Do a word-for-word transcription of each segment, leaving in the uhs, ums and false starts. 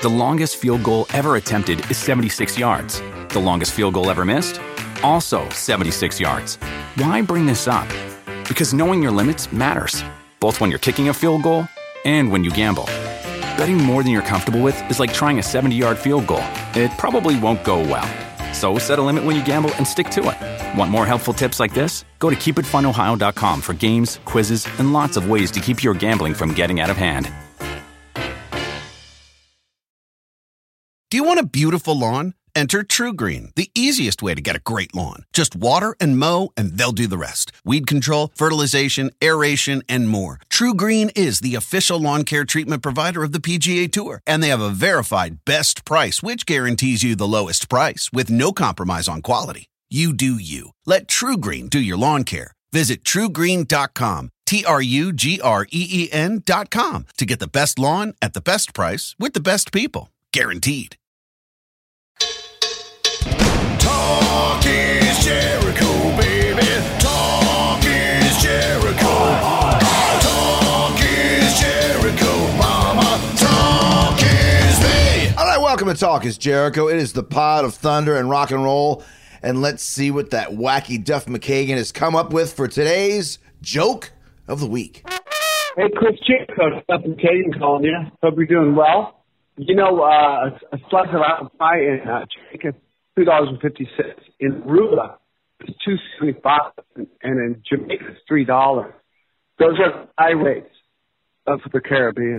The longest field goal ever attempted is seventy-six yards. The longest field goal ever missed? Also seventy-six yards. Why bring this up? Because knowing your limits matters, both when you're kicking a field goal and when you gamble. Betting more than you're comfortable with is like trying a seventy-yard field goal. It probably won't go well. So set a limit when you gamble and stick to it. Want more helpful tips like this? Go to keep it fun ohio dot com for games, quizzes, and lots of ways to keep your gambling from getting out of hand. Do you want a beautiful lawn? Enter TruGreen, the easiest way to get a great lawn. Just water and mow, and they'll do the rest. Weed control, fertilization, aeration, and more. TruGreen is the official lawn care treatment provider of the P G A Tour, and they have a verified best price, which guarantees you the lowest price with no compromise on quality. You do you. Let TruGreen do your lawn care. Visit true green dot com, T R U G R E E N dot com, to get the best lawn at the best price with the best people. Guaranteed. Talk is Jericho, baby. Talk is Jericho. Talk is Jericho, mama. Talk is me. All right, welcome to Talk is Jericho. It is the pod of thunder and rock and roll. And let's see what that wacky Duff McKagan has come up with for today's joke of the week. Hey, Chris Jericho, Duff McKagan calling you. Hope you're doing well. You know, uh, a, a slice of apple pie in uh, Jamaica, two dollars and fifty cents. In Aruba, it's two seventy-five, and in Jamaica, it's three dollars. Those are high rates of the Caribbean.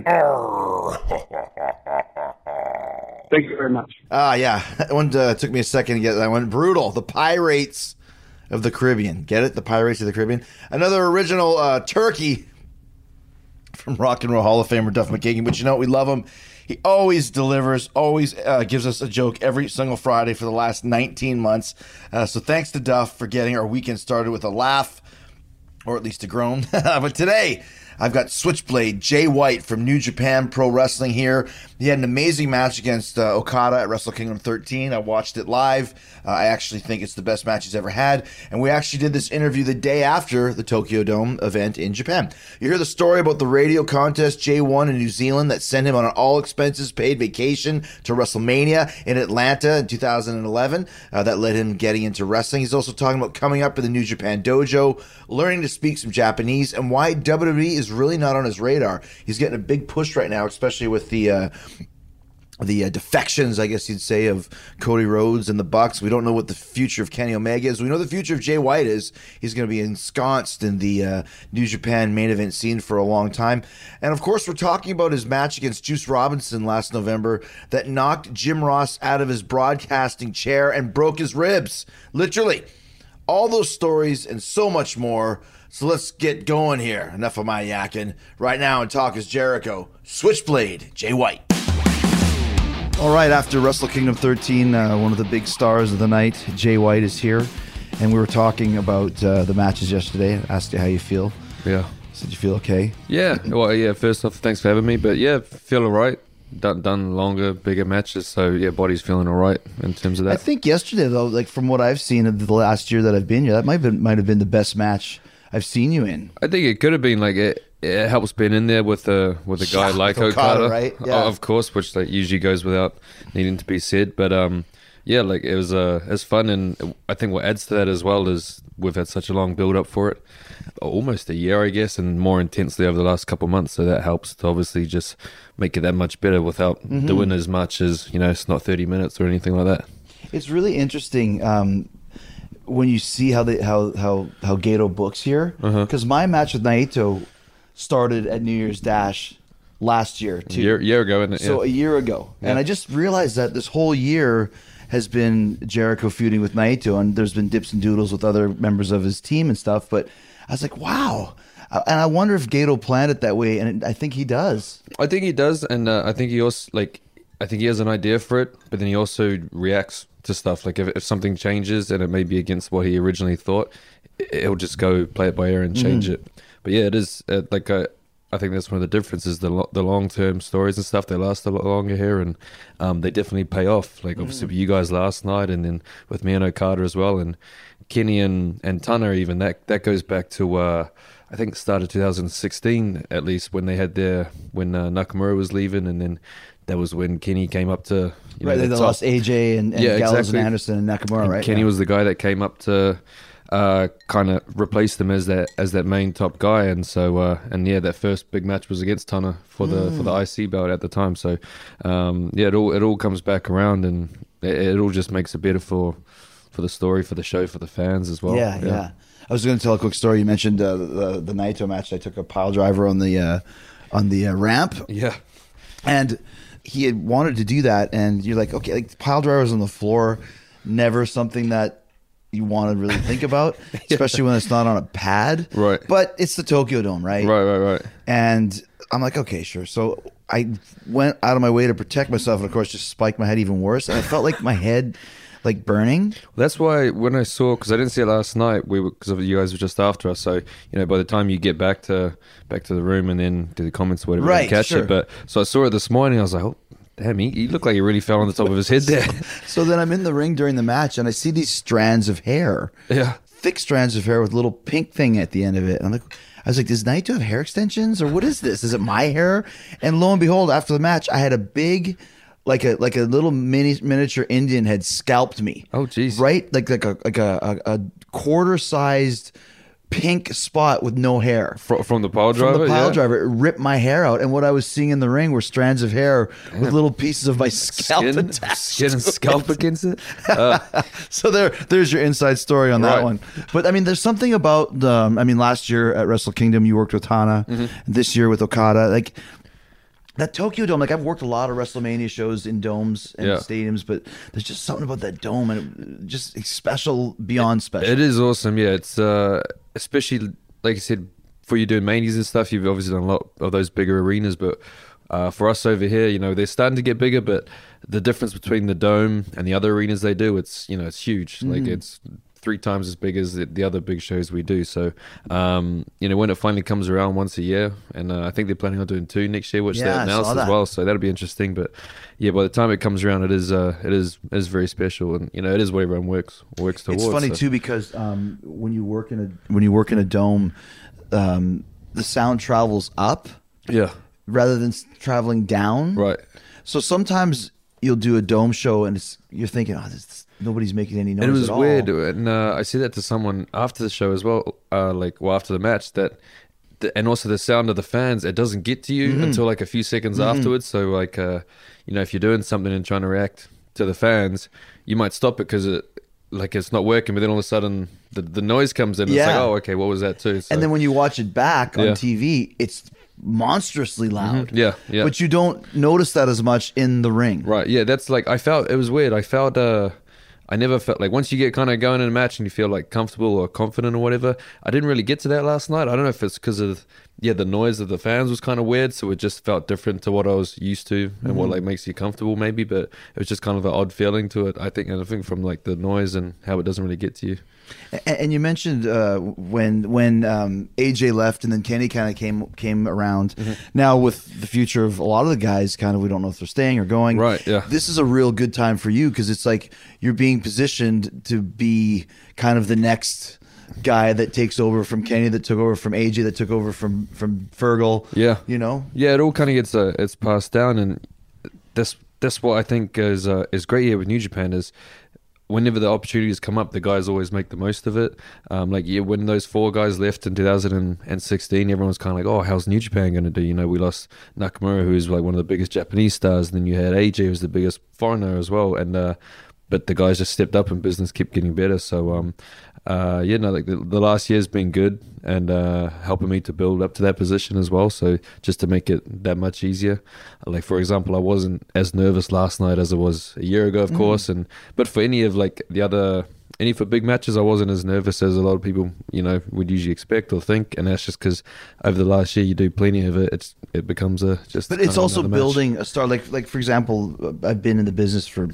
Thank you very much. Ah, uh, yeah. That one uh, took me a second to get that one. Brutal. The Pirates of the Caribbean. Get it? The Pirates of the Caribbean. Another original uh, turkey from Rock and Roll Hall of Famer Duff McKagan. But you know what? We love him. He always delivers, always uh, gives us a joke every single Friday for the last nineteen months. Uh, so thanks to Duff for getting our weekend started with a laugh, or at least a groan. But today, I've got Switchblade Jay White from New Japan Pro Wrestling here. He had an amazing match against uh, Okada at Wrestle Kingdom thirteen. I watched it live. Uh, I actually think it's the best match he's ever had. And we actually did this interview the day after the Tokyo Dome event in Japan. You hear the story about the radio contest Jay won in New Zealand that sent him on an all-expenses-paid vacation to WrestleMania in Atlanta in two thousand eleven. Uh, that led him getting into wrestling. He's also talking about coming up in the New Japan Dojo, learning to speak some Japanese, and why W W E is really not on his radar. He's getting a big push right now, especially with the uh, the uh, defections, I guess you'd say, of Cody Rhodes and the Bucks. We don't know what the future of Kenny Omega is. We know the future of Jay White is. He's going to be ensconced in the uh, New Japan main event scene for a long time. And of course, we're talking about his match against Juice Robinson last November that knocked Jim Ross out of his broadcasting chair and broke his ribs. Literally. All those stories and so much more. So let's get going here. Enough of my yakking. Right now in Talk is Jericho, Switchblade Jay White. All right, after Wrestle Kingdom thirteen, uh, one of the big stars of the night, Jay White, is here. And we were talking about uh, the matches yesterday. I asked you how you feel. Yeah. Said you feel okay? Yeah. Well, yeah, first off, thanks for having me. But yeah, feel all right. Done, done longer, bigger matches. So yeah, body's feeling all right in terms of that. I think yesterday, though, like from what I've seen of the last year that I've been here, that might have been, might have been the best match I've seen you in. I think it could have been like it. It helps being in there with a with a guy yeah, like Okada, Okada, right? Yeah. of course, which like usually goes without needing to be said. But um, yeah, like it was uh, it's fun, and I think what adds to that as well is we've had such a long build up for it, almost a year, I guess, and more intensely over the last couple of months. So that helps to obviously just make it that much better without mm-hmm. doing as much as, you know, it's not thirty minutes or anything like that. It's really interesting. Um, when you see how they how how how Gato books here, because uh-huh. my match with Naito started at New Year's Dash last year, too. A year, year ago, isn't it? So yeah. a year ago, yeah. And I just realized that this whole year has been Jericho feuding with Naito, and there's been dips and doodles with other members of his team and stuff. But I was like, wow. And I wonder if Gato planned it that way, and I think he does. I think he does, and uh, I think he also like. I think he has an idea for it, but then he also reacts to stuff. Like if, if something changes and it may be against what he originally thought, he'll just go play it by ear and change mm. it. But yeah, it is uh, like uh, I think that's one of the differences. The lo- the long term stories and stuff, they last a lot longer here, and um, they definitely pay off. Like obviously mm. with you guys last night, and then with me and Okada as well, and Kenny and and Tana even. That that goes back to. Uh, I think started two thousand sixteen at least when they had their when uh, Nakamura was leaving, and then that was when Kenny came up to you know, Right, they the lost top. A J and, and Yeah, Gallows exactly. and Anderson and Nakamura, And right? Kenny Yeah. was the guy that came up to uh, kind of replace them as that as that main top guy, and so uh, and yeah, that first big match was against Tana for the for the I C belt at the time. So um, yeah, it all it all comes back around, and it, it all just makes it better for for the story, for the show, for the fans as well. Yeah, yeah. I was going to tell a quick story. You mentioned uh, the the Naito match. I took a pile driver on the uh, on the uh, ramp, yeah. and he had wanted to do that. And you're like, okay, like pile drivers on the floor, never something that you want to really think about, especially when it's not on a pad. Right. But it's the Tokyo Dome, right? Right, right, right. And I'm like, okay, sure. So I went out of my way to protect myself, and of course, just spiked my head even worse. And I felt like my head, like burning. That's why when I saw, because I didn't see it last night, we because you guys were just after us. So you know, by the time you get back to back to the room and then do the comments or whatever, Right, and catch sure. it. But so I saw it this morning. I was like, oh, damn, he, he looked like he really fell on the top of his head there. So then I'm in the ring during the match, and I see these strands of hair. Yeah. Thick strands of hair with a little pink thing at the end of it. And I'm like, I was like, does Naito have hair extensions, or what is this? Is it my hair? And lo and behold, after the match, I had a big, like a like a little mini miniature Indian had scalped me. Oh, geez. Right, like like a like a, a, a quarter sized pink spot with no hair. Fro- from the pile driver. From the pile yeah. driver, it ripped my hair out, and what I was seeing in the ring were strands of hair with little pieces of my scalp Skin, attached. skin and to it. scalp against it. Uh, So there, there's your inside story on that Right. one. But I mean, there's something about the. I mean, last year at Wrestle Kingdom, you worked with Hana. Mm-hmm. This year with Okada, like that Tokyo Dome. Like I've worked a lot of WrestleMania shows in domes and Yeah. stadiums, but there's just something about that dome, and it, just special beyond special. It is awesome, yeah. It's uh, especially like I said, for you doing manies and stuff. You've obviously done a lot of those bigger arenas, but uh, for us over here, you know, they're starting to get bigger. But the difference between the dome and the other arenas they do, it's you know, it's huge. Like Mm. it's three times as big as the, the other big shows we do. So, um, you know, when it finally comes around once a year, and uh, I think they're planning on doing two next year, which Yeah, they I announced saw as that. well. So that'll be interesting. But yeah, by the time it comes around, it is uh, it is it is very special, and you know, it is what everyone works works towards. It's funny so. too because um, when you work in a when you work in a dome, um, the sound travels up Yeah, rather than s- traveling down. right. So sometimes you'll do a dome show and it's, you're thinking, oh, this, nobody's making any noise. And it was at all. weird, and uh, I said that to someone after the show as well, uh, like well after the match, that, the, and also the sound of the fans, it doesn't get to you Mm-hmm. until like a few seconds afterwards. So like, uh, you know, if you're doing something and trying to react to the fans, you might stop it because it, like it's not working, but then all of a sudden the, the noise comes in. And It's Yeah. like, oh, okay, what was that too? So, And then when you watch it back on Yeah. T V, it's monstrously loud. Yeah, yeah. But you don't notice that as much in the ring. Right, yeah, that's like I felt it was weird. I felt uh I never felt like once you get kind of going in a match and you feel like comfortable or confident or whatever. I didn't really get to that last night. I don't know if it's because of yeah the noise of the fans was kind of weird, so it just felt different to what I was used to and what like makes you comfortable maybe. But it was just kind of an odd feeling to it. I think, and I think from like the noise and how it doesn't really get to you. A- And you mentioned uh, when when um, A J left and then Kenny kind of came came around. Mm-hmm. Now with the future of a lot of the guys, kind of we don't know if they're staying or going. Right, yeah. This is a real good time for you because it's like you're being positioned to be kind of the next guy that takes over from Kenny, that took over from A J, that took over from from Fergal. Yeah. you know. Yeah, it all kind of gets uh, it's passed down, and that's that's what I think is uh, is great here with New Japan is whenever the opportunities come up, the guys always make the most of it. Um, like yeah, when those four guys left in two thousand sixteen, everyone was kind of like, "Oh, how's New Japan going to do?" You know, we lost Nakamura, who's like one of the biggest Japanese stars. And then you had A J, who's the biggest foreigner as well, and uh, but the guys just stepped up and business kept getting better. So um, uh, yeah, no, like the, the last year's been good and uh, helping me to build up to that position as well. So just to make it that much easier. Like for example, I wasn't as nervous last night as I was a year ago, of course, and but for any of like the other. Any for big matches, I wasn't as nervous as a lot of people, you know, would usually expect or think, and that's just because over the last year you do plenty of it. It's it becomes a just. But it's kind of also another match. building a star. Like, like for example, uh, I've been in the business for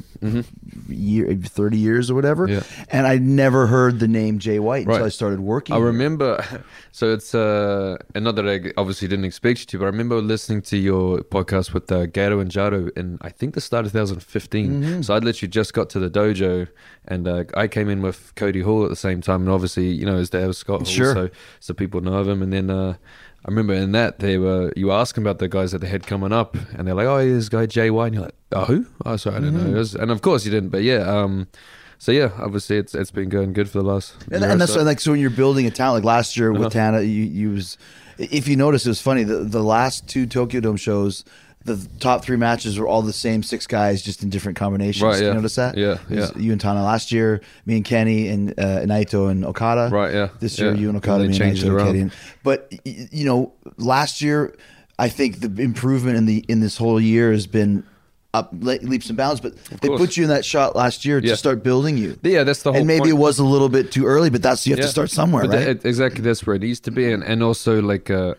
year, thirty years or whatever, Yeah. and I never heard the name Jay White until Right. I started working. I here. remember, so it's uh, and not that I obviously didn't expect you to, but I remember listening to your podcast with uh, Gato and Jado in I think the start of twenty fifteen. So I'd literally just got to the dojo, and uh, I came in with Cody Hall at the same time, and obviously you know his dad was Scott Hall, Sure. so so people know of him, and then. Uh, I remember in that they were you were asking about the guys that they had coming up, and they're like, "Oh, yeah, this guy Jay White," and you're like, "Oh, who? Oh, sorry, I don't know." It was, and of course you didn't, but yeah. Um, so yeah, obviously it's it's been going good for the last. And, year and or that's so. why, like, so when you're building a talent, like last year with Uh-huh. Tana, you, you was, if you notice, it was funny. The the last two Tokyo Dome shows, the top three matches were all the same six guys, just in different combinations. Right, You yeah. notice that? Yeah, It was yeah. You and Tana last year, me and Kenny, and uh, Naito and Okada. Right, yeah, This year, yeah. you and Okada, And me they and changed Naito it and around. Kenny. And- But y- you know, last year, I think the improvement in the in this whole year has been up le- leaps and bounds. But they course. put you in that shot last year Yeah. to start building you. Yeah, that's the whole And maybe point. it was a little bit too early, but that's you have to Yeah. start somewhere, But right? that- exactly, that's where it needs to be, and and also like uh,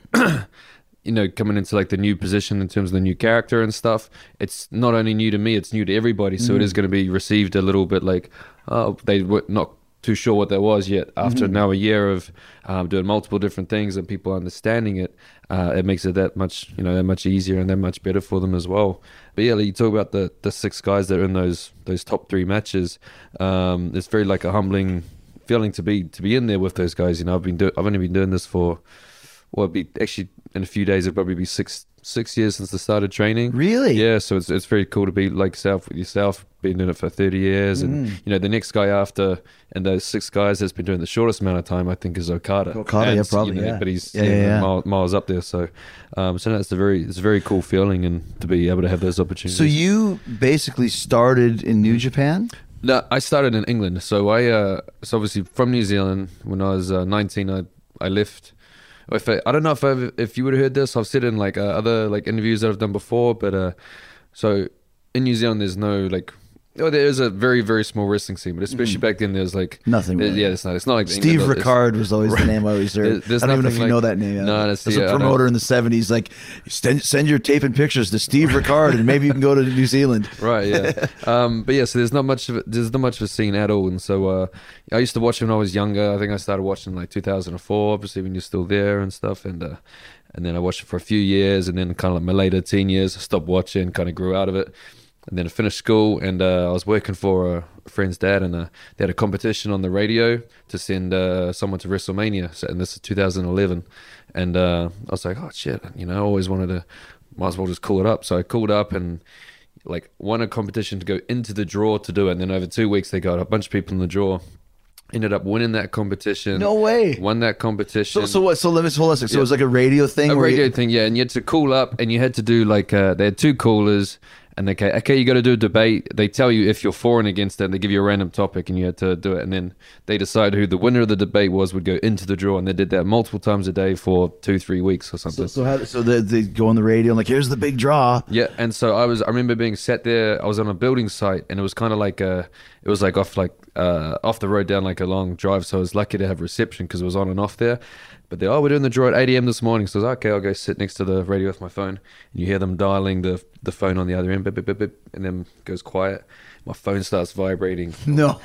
you know, coming into like the new position in terms of the new character and stuff. It's not only new to me; it's new to everybody. So it is going to be received a little bit like, oh, they were not too sure what that was yet. After now a year of um, doing multiple different things and people understanding it, uh, it makes it that much, you know, that much easier and that much better for them as well. But yeah, like you talk about the the six guys that are in those those top three matches. Um, it's very like a humbling feeling to be to be in there with those guys. You know, I've been do- I've only been doing this for well, it'd be actually in a few days. It'll probably be six six years since I started training. Really? Yeah. So it's it's very cool to be like yourself with yourself. Been doing it for thirty years, and you know the next guy after, and those six guys that's been doing the shortest amount of time, I think, is Okada. Okada, And, yeah, probably, you know, yeah. But he's Yeah, yeah, yeah, yeah. Miles, miles up there. So, um, so that's a very it's a very cool feeling, and to be able to have those opportunities. So you basically started in New Japan? No, I started in England. So I, uh, so obviously from New Zealand. When I was uh, nineteen, I I left. If I, I don't know if I've, if you would have heard this, I've said it in like uh, other like interviews that I've done before. But uh, so in New Zealand, there's no like. Oh, there is a very very small wrestling scene, but especially back then, there's like Nothing there- really. Yeah, it's not. It's not like Steve England, it's- Ricard was always the name I always heard. There's- there's I don't even know if nothing you know like- that name. No, that's- There's yeah, a I don't- promoter in the seventies like, send, send your tape and pictures to Steve Ricard and maybe you can go to New Zealand. Right, yeah. um, but yeah, so there's not much of it, there's not much of a scene at all, and so uh, I used to watch it when I was younger. I think I started watching like two thousand four, obviously when you're still there and stuff, and uh, and then I watched it for a few years, and then kind of like my later teen years, I stopped watching, kind of grew out of it, and then I finished school, and uh, I was working for a friend's dad, and uh, they had a competition on the radio to send uh, someone to WrestleMania, so, and this is two thousand eleven, and uh, I was like, oh shit, you know, I always wanted to, might as well just call it up, so I called up and like won a competition to go into the draw to do it, and then over two weeks they got a bunch of people in the draw. Ended up winning that competition. No way. Won that competition. So, so what? So let me hold on a second. So Yeah. it was like a radio thing? A where radio you- thing, yeah, and you had to call up, and you had to do like uh, they had two callers, and they okay, okay, you got to do a debate. They tell you if you're for and against it, and they give you a random topic, and you had to do it, and then they decide who the winner of the debate was would go into the draw, and they did that multiple times a day for two, three weeks or something. So, so, how, so they, they go on the radio and like, here's the big draw. Yeah, and so I was. I remember being sat there. I was on a building site, and it was kind of like a. It was like off like uh, off the road down like a long drive. So I was lucky to have reception because it was on and off there. But they oh we're doing the draw at eight a.m. this morning. So I was like, okay, I'll go sit next to the radio with my phone, and you hear them dialing the the phone on the other end, beep, beep, beep, beep, and then it goes quiet. My phone starts vibrating. No.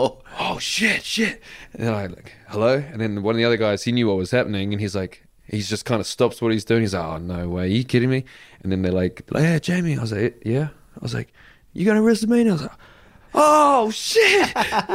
Oh shit, shit! And then I like hello, and then one of the other guys he knew what was happening, and he's like. He's just kind of stops what he's doing. He's like, oh, no way. Are you kidding me? And then they're like, yeah, Jamie. I was like, yeah. I was like, you going to WrestleMania? I was like, oh, shit.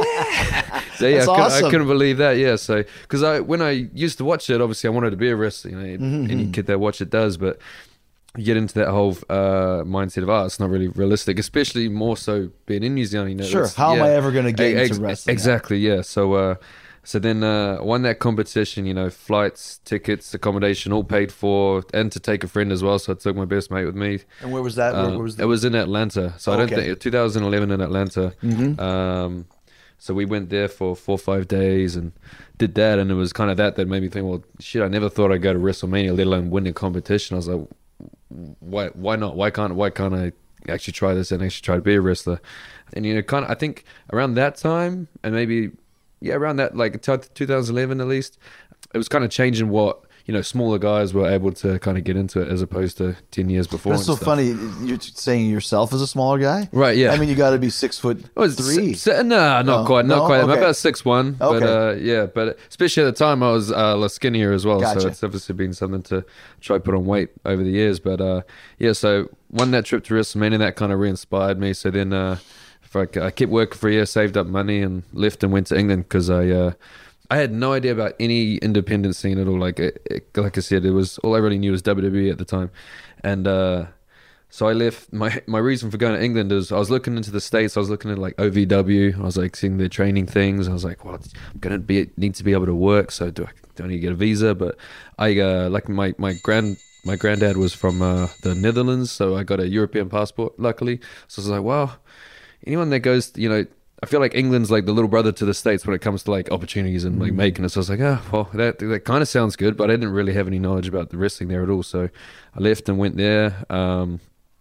Yeah. So, yeah, That's I, couldn't, awesome. I couldn't believe that. Yeah. So, because I, when I used to watch it, obviously I wanted to be a wrestler. You know, Mm-hmm. any kid that watch it does. But you get into that whole uh, mindset of, oh, it's not really realistic, especially more so being in New Zealand. You know, Sure. that's- How am yeah. I ever going to get Ex- into wrestling? Exactly. Yeah. So, uh, so then uh, won that competition. You know, flights, tickets, accommodation, all paid for, and to take a friend as well. So I took my best mate with me. And where was that? Where, Um, where was the- it was in Atlanta. So I don't Okay. think twenty eleven in Atlanta. Mm-hmm. Um, so we went there for four or five days and did that, and it was kind of that that made me think, well, shit, I never thought I'd go to WrestleMania, let alone win a competition. I was like, why, why not? Why can't, why can't I actually try this and actually try to be a wrestler? And you know, kind of, I think around that time, and maybe, yeah, around that, like t- twenty eleven at least, it was kind of changing what, you know, smaller guys were able to kind of get into it as opposed to ten years before. But it's and so stuff. funny. You're saying yourself as a smaller guy? Right, yeah. I mean, you got to be six foot Oh, it's three. s- s- no, not No? quite, not No? quite. I'm Okay. about six one, but Okay. uh, yeah, but especially at the time I was uh, less skinnier as well, Gotcha. so it's obviously been something to try put on weight over the years. But uh, yeah, so won that trip to WrestleMania, that kind of re-inspired me. So then uh, if I, I kept working for a year, saved up money, and left and went to England because I. Uh, I had no idea about any independent scene at all. Like, it, it, like I said, it was all I really knew was W W E at the time, and uh, so I left. My my reason for going to England is I was looking into the States. I was looking at like O V W. I was like seeing their training things. I was like, well, I'm gonna be need to be able to work. So do I do I need to get a visa? But I uh, like my my grand. My granddad was from uh, the Netherlands, so I got a European passport, luckily. So I was like, well, anyone that goes, you know, I feel like England's like the little brother to the States when it comes to like opportunities and like making it. So I was like, oh, well, that that kind of sounds good, but I didn't really have any knowledge about the wrestling there at all. So I left and went there. Um,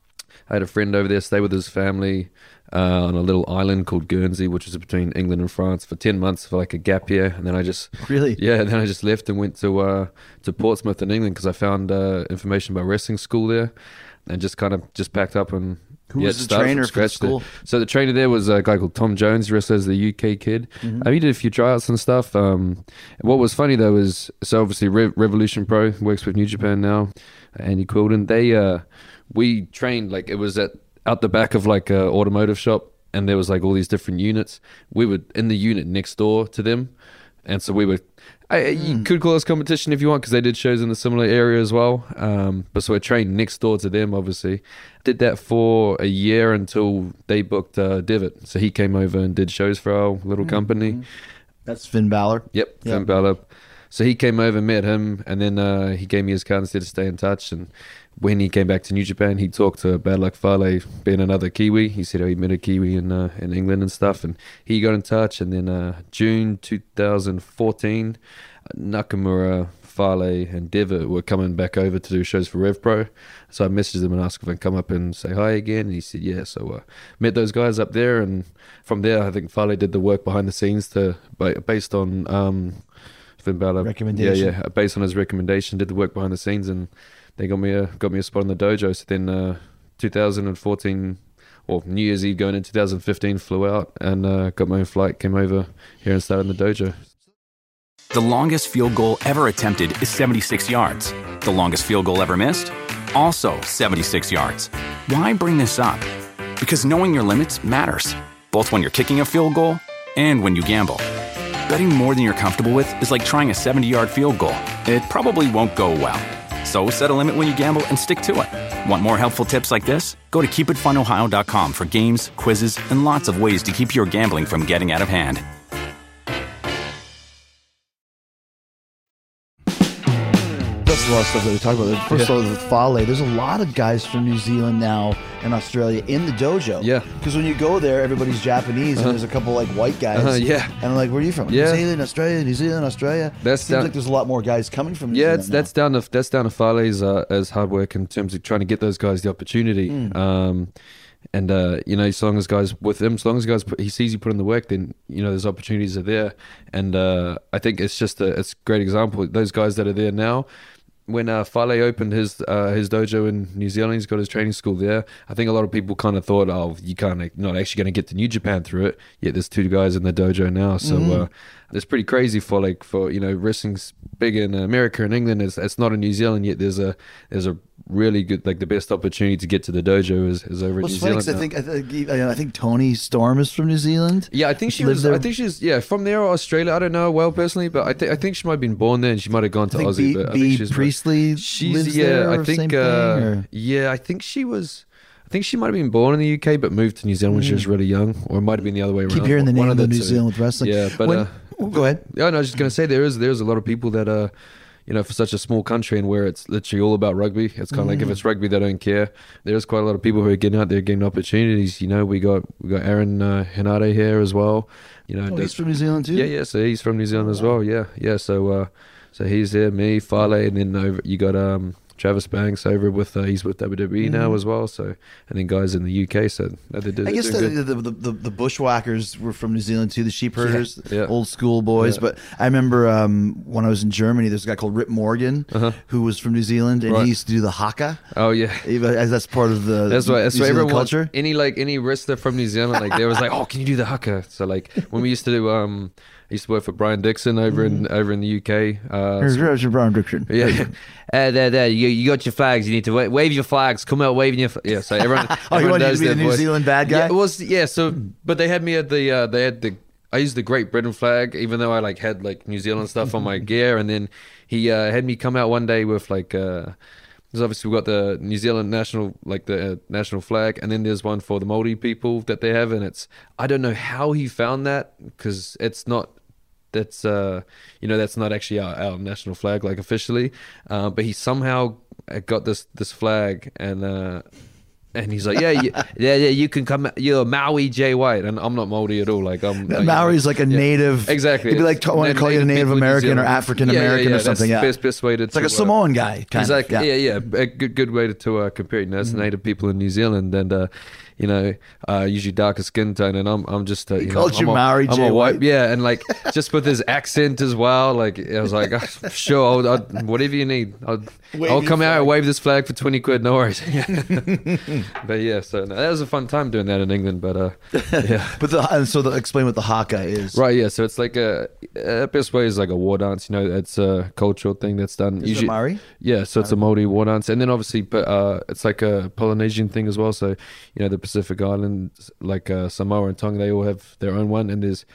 I had a friend over there, stay with his family uh, on a little island called Guernsey, which is between England and France, for ten months for like a gap year. And then I just Really? yeah, then I just left and went to uh, to Portsmouth in England because I found uh, information about wrestling school there, and just kind of just packed up and Who yeah, was the started from trainer for the scratch there. school? So the trainer there was a guy called Tom Jones. He wrestles as the U K kid. Mm-hmm. Uh, he did a few tryouts and stuff. Um, what was funny though is, so obviously Re- Revolution Pro works with New Japan now. Andy Quilden. They uh, we trained like it was at out the back of like a automotive shop, and there was like all these different units. We were in the unit next door to them, and so we were. I, you could call us competition if you want, because they did shows in the similar area as well. Um, but so I trained next door to them, obviously. Did that for a year until they booked uh, Devitt. So he came over and did shows for our little company. That's Finn Balor. Yep, Finn Balor. So he came over, met him, and then uh, he gave me his card and said to stay in touch. And when he came back to New Japan, he talked to Bad Luck Fale, being another Kiwi. He said, oh, he met a Kiwi in uh, in England and stuff. And he got in touch. And then uh, June two thousand fourteen, Nakamura, Fale, and Devitt were coming back over to do shows for Rev Pro. So I messaged him and asked if I can come up and say hi again. And he said, yeah. So uh, met those guys up there. And from there, I think Fale did the work behind the scenes to based on um, Finn Balor. Recommendation. Yeah, yeah. Based on his recommendation, did the work behind the scenes, and they got me a got me a spot in the dojo. So then, uh, two thousand fourteen, or New Year's Eve going in two thousand fifteen, flew out and uh, got my own flight, came over here and started in the dojo. The longest field goal ever attempted is seventy-six yards. The longest field goal ever missed? Also seventy-six yards. Why bring this up? Because knowing your limits matters, both when you're kicking a field goal and when you gamble. Betting more than you're comfortable with is like trying a seventy-yard field goal. It probably won't go well. So set a limit when you gamble and stick to it. Want more helpful tips like this? Go to keep it fun ohio dot com for games, quizzes, and lots of ways to keep your gambling from getting out of hand. That's a lot of stuff that we talk about. First of all, with Fale, there's a lot of guys from New Zealand now and Australia in the dojo. Yeah. Because when you go there, everybody's Japanese, Uh-huh. and there's a couple like white guys. Uh-huh, yeah. And I'm like, where are you from? Yeah. New Zealand, Australia, New Zealand, Australia. That's Seems down- like there's a lot more guys coming from New Yeah, Zealand it's, now. that's down to that's down to Fale's uh, as hard work in terms of trying to get those guys the opportunity. Mm. Um, and uh, you know, as long as guys with him, as long as guys put, he sees you put in the work, then you know those opportunities are there. And uh, I think it's just a it's a great example. Those guys that are there now. When uh, Fale opened his uh, his dojo in New Zealand, he's got his training school there. I think a lot of people kind of thought, oh, you can't, you're not actually going to get to New Japan through it. Yet there's two guys in the dojo now, so Mm-hmm. uh, it's pretty crazy for like for you know wrestling's big in America and England. It's it's not in New Zealand yet. There's a there's a really good like the best opportunity to get to the dojo is, is over Well, in it's New funny Zealand. 'cause I now. think I think I think Tony Storm is from New Zealand. Yeah, I think she lived was. there. I think she's yeah from there or Australia. I don't know well personally, but I think I think she might have been born there and she might have gone to I think Aussie. B, but I B think she's Priestley She's lives yeah, there. I or think same uh, thing, or? yeah, I think she was. I think she might have been born in the U K, but moved to New Zealand when she was really young, or it might have been the other way around. Keep hearing the One name of the the New two. Zealand wrestling. Yeah, but When- uh, oh, go ahead. yeah, no, I was just gonna say there is there's a lot of people that uh you know for such a small country and where it's literally all about rugby. It's kind of like if it's rugby, they don't care. There's quite a lot of people who are getting out there, getting opportunities. You know, we got we got Aaron uh, Hinade here as well. You know, Oh, does- he's from New Zealand too. yeah, yeah. So he's from New Zealand as well. Yeah, yeah. So, uh, so he's there. Me, Fale, and then over you got um Travis Banks over with uh, he's with W W E now as well. So and then guys in the U K. So no, they did. I guess they're the, good. the, the, the, the bushwhackers were from New Zealand too, the sheep herders, yeah. old school boys. Yeah. But I remember um, when I was in Germany, there's a guy called Rip Morgan Uh-huh. who was from New Zealand, and Right. he used to do the haka. Oh yeah. As that's part of the That's why. That's New why Zealand everyone. culture. Any like any wrestler from New Zealand, like they was like, oh, can you do the haka? So like when we used to do, um, I used to work for Brian Dixon over in over in the U K. Uh, Here's Roger Brown Dixon. Yeah, yeah. Uh, there, there. You, you got your flags. You need to wa- wave your flags. Come out waving your. Fl-. Yeah. So everyone. Oh, you everyone wanted does to be the their New voice. Zealand bad guy? Yeah, it was yeah. So, but they had me at the. Uh, they had the I used the Great Britain flag, even though I like had like New Zealand stuff on my gear. And then he uh, had me come out one day with like, uh, there's obviously we've got the New Zealand national, like the uh, national flag, and then there's one for the Māori people that they have, and it's, I don't know how he found that, because it's not, that's, uh, you know, that's not actually our, our national flag, like officially, uh, but he somehow got this, this flag, and, uh, and he's like, yeah, you, yeah, yeah, you can come. You're Maui J White, and I'm not Maori at all. Like I'm. Like, Maori's like a yeah. native. Exactly. It'd be like want to call you a Native American or African American yeah, yeah, yeah. or something. That's Yeah, best best way to. It's like a Samoan guy. Kind he's of, like, yeah, yeah, yeah, a good good way to, to uh, compare. You know, it's mm. Native people in New Zealand, and uh, you know, uh, usually darker skin tone, and I'm I'm just. Uh, you he know, called I'm you a, Maori I'm J a White. white, yeah, and like just with his accent as well. Like I was like, oh, sure, I'll, I'll, whatever you need, I'll, I'll come out and wave this flag for twenty quid. No worries. But yeah, so no, that was a fun time doing that in England. But uh, yeah. But the and so the, explain what the haka is. Right, yeah. So it's like a, a best way is like a war dance. You know, it's a cultural thing that's done. Is usually, it Maori? Yeah, so it's a Māori war dance, and then obviously, but uh, it's like a Polynesian thing as well. So you know, the Pacific Islands, like uh, Samoa and Tonga, they all have their own one, and there's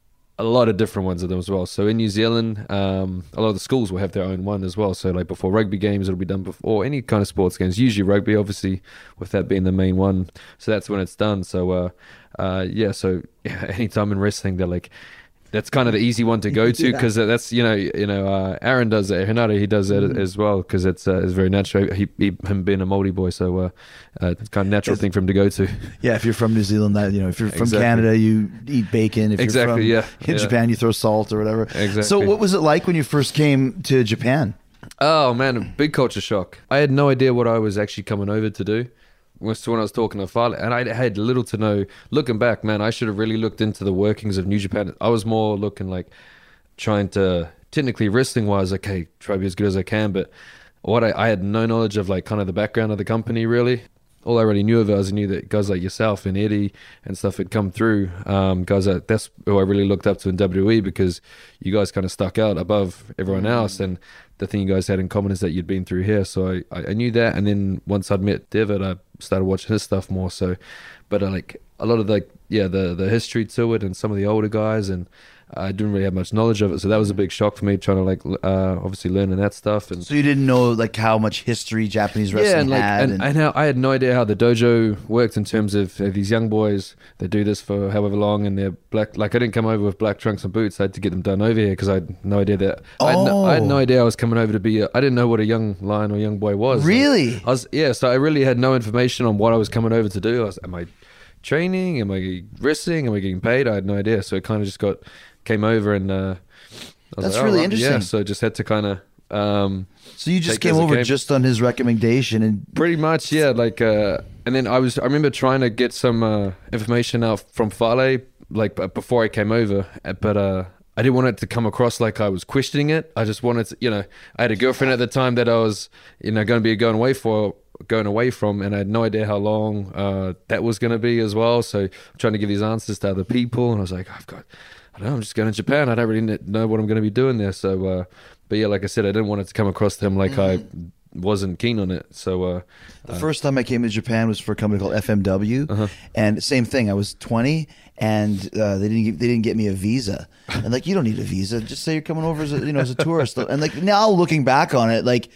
a lot of different ones of them as well. So in New Zealand, um, a lot of the schools will have their own one as well. So like before rugby games, it'll be done before, or any kind of sports games. Usually rugby, obviously, with that being the main one. So that's when it's done. So uh, uh, yeah, so yeah, anytime in wrestling, they're like, that's kind of the easy one to go to, because yeah. that's, you know, you know, uh, Aaron does it, Hinata, he does it mm. as well, because it's uh, it's very natural. He, he him being a Māori boy, so uh, uh, it's kind of natural it's, thing for him to go to. Yeah, if you're from New Zealand, that you know, if you're from exactly. Canada, you eat bacon. If exactly, you're from yeah. in yeah. Japan, you throw salt or whatever. Exactly. So, what was it like when you first came to Japan? Oh man, a big culture shock. I had no idea what I was actually coming over to do. Was when I was talking to Fale, and I had little to know. Looking back, man, I should have really looked into the workings of New Japan. I was more looking like trying to, technically wrestling wise, okay, try to be as good as I can, but what I, I had no knowledge of, like kind of the background of the company really. All I already knew of it was I knew that guys like yourself and Eddie and stuff had come through. Um, guys that that's who I really looked up to in W W E, because you guys kind of stuck out above everyone else, and the thing you guys had in common is that you'd been through here. So I, I knew that, and then once I'd met David, I started watching his stuff more. So, but uh, like a lot of the yeah the the history to it and some of the older guys, and I didn't really have much knowledge of it, so that was a big shock for me, trying to like uh, obviously learning that stuff. And so you didn't know like how much history Japanese wrestling yeah, and like had, and, and, and how I had no idea how the dojo worked in terms of uh, these young boys that do this for however long, and they're black. Like I didn't come over with black trunks and boots; I had to get them done over here because I had no idea that. Oh. I, had no, I had no idea I was coming over to be. A, I didn't know what a young lion or young boy was. Really? Like, I was yeah. So I really had no information on what I was coming over to do. I was, am I training? Am I wrestling? Am I getting paid? I had no idea. So it kind of just got. Came over and uh, I was that's like, oh, really right. interesting. Yeah, so just had to kind of. Um, so you just take came over came. just on his recommendation, and pretty much, yeah. Like, uh, and then I was. I remember trying to get some uh, information out from Fale, like before I came over, but uh, I didn't want it to come across like I was questioning it. I just wanted to, you know, I had a girlfriend at the time that I was, you know, going to be going away for. going away from, and I had no idea how long uh, that was going to be as well. So I'm trying to give these answers to other people, and I was like, I've got. I don't know, I'm just going to Japan. I don't really know what I'm going to be doing there. So, uh, but yeah, like I said, I didn't want it to come across to him like mm. I wasn't keen on it. So, uh, the uh, first time I came to Japan was for a company called F M W, uh-huh. and same thing. I was twenty, and uh, they didn't they didn't get me a visa. And like, you don't need a visa. Just say you're coming over as a, you know as a tourist. And like now, looking back on it, like.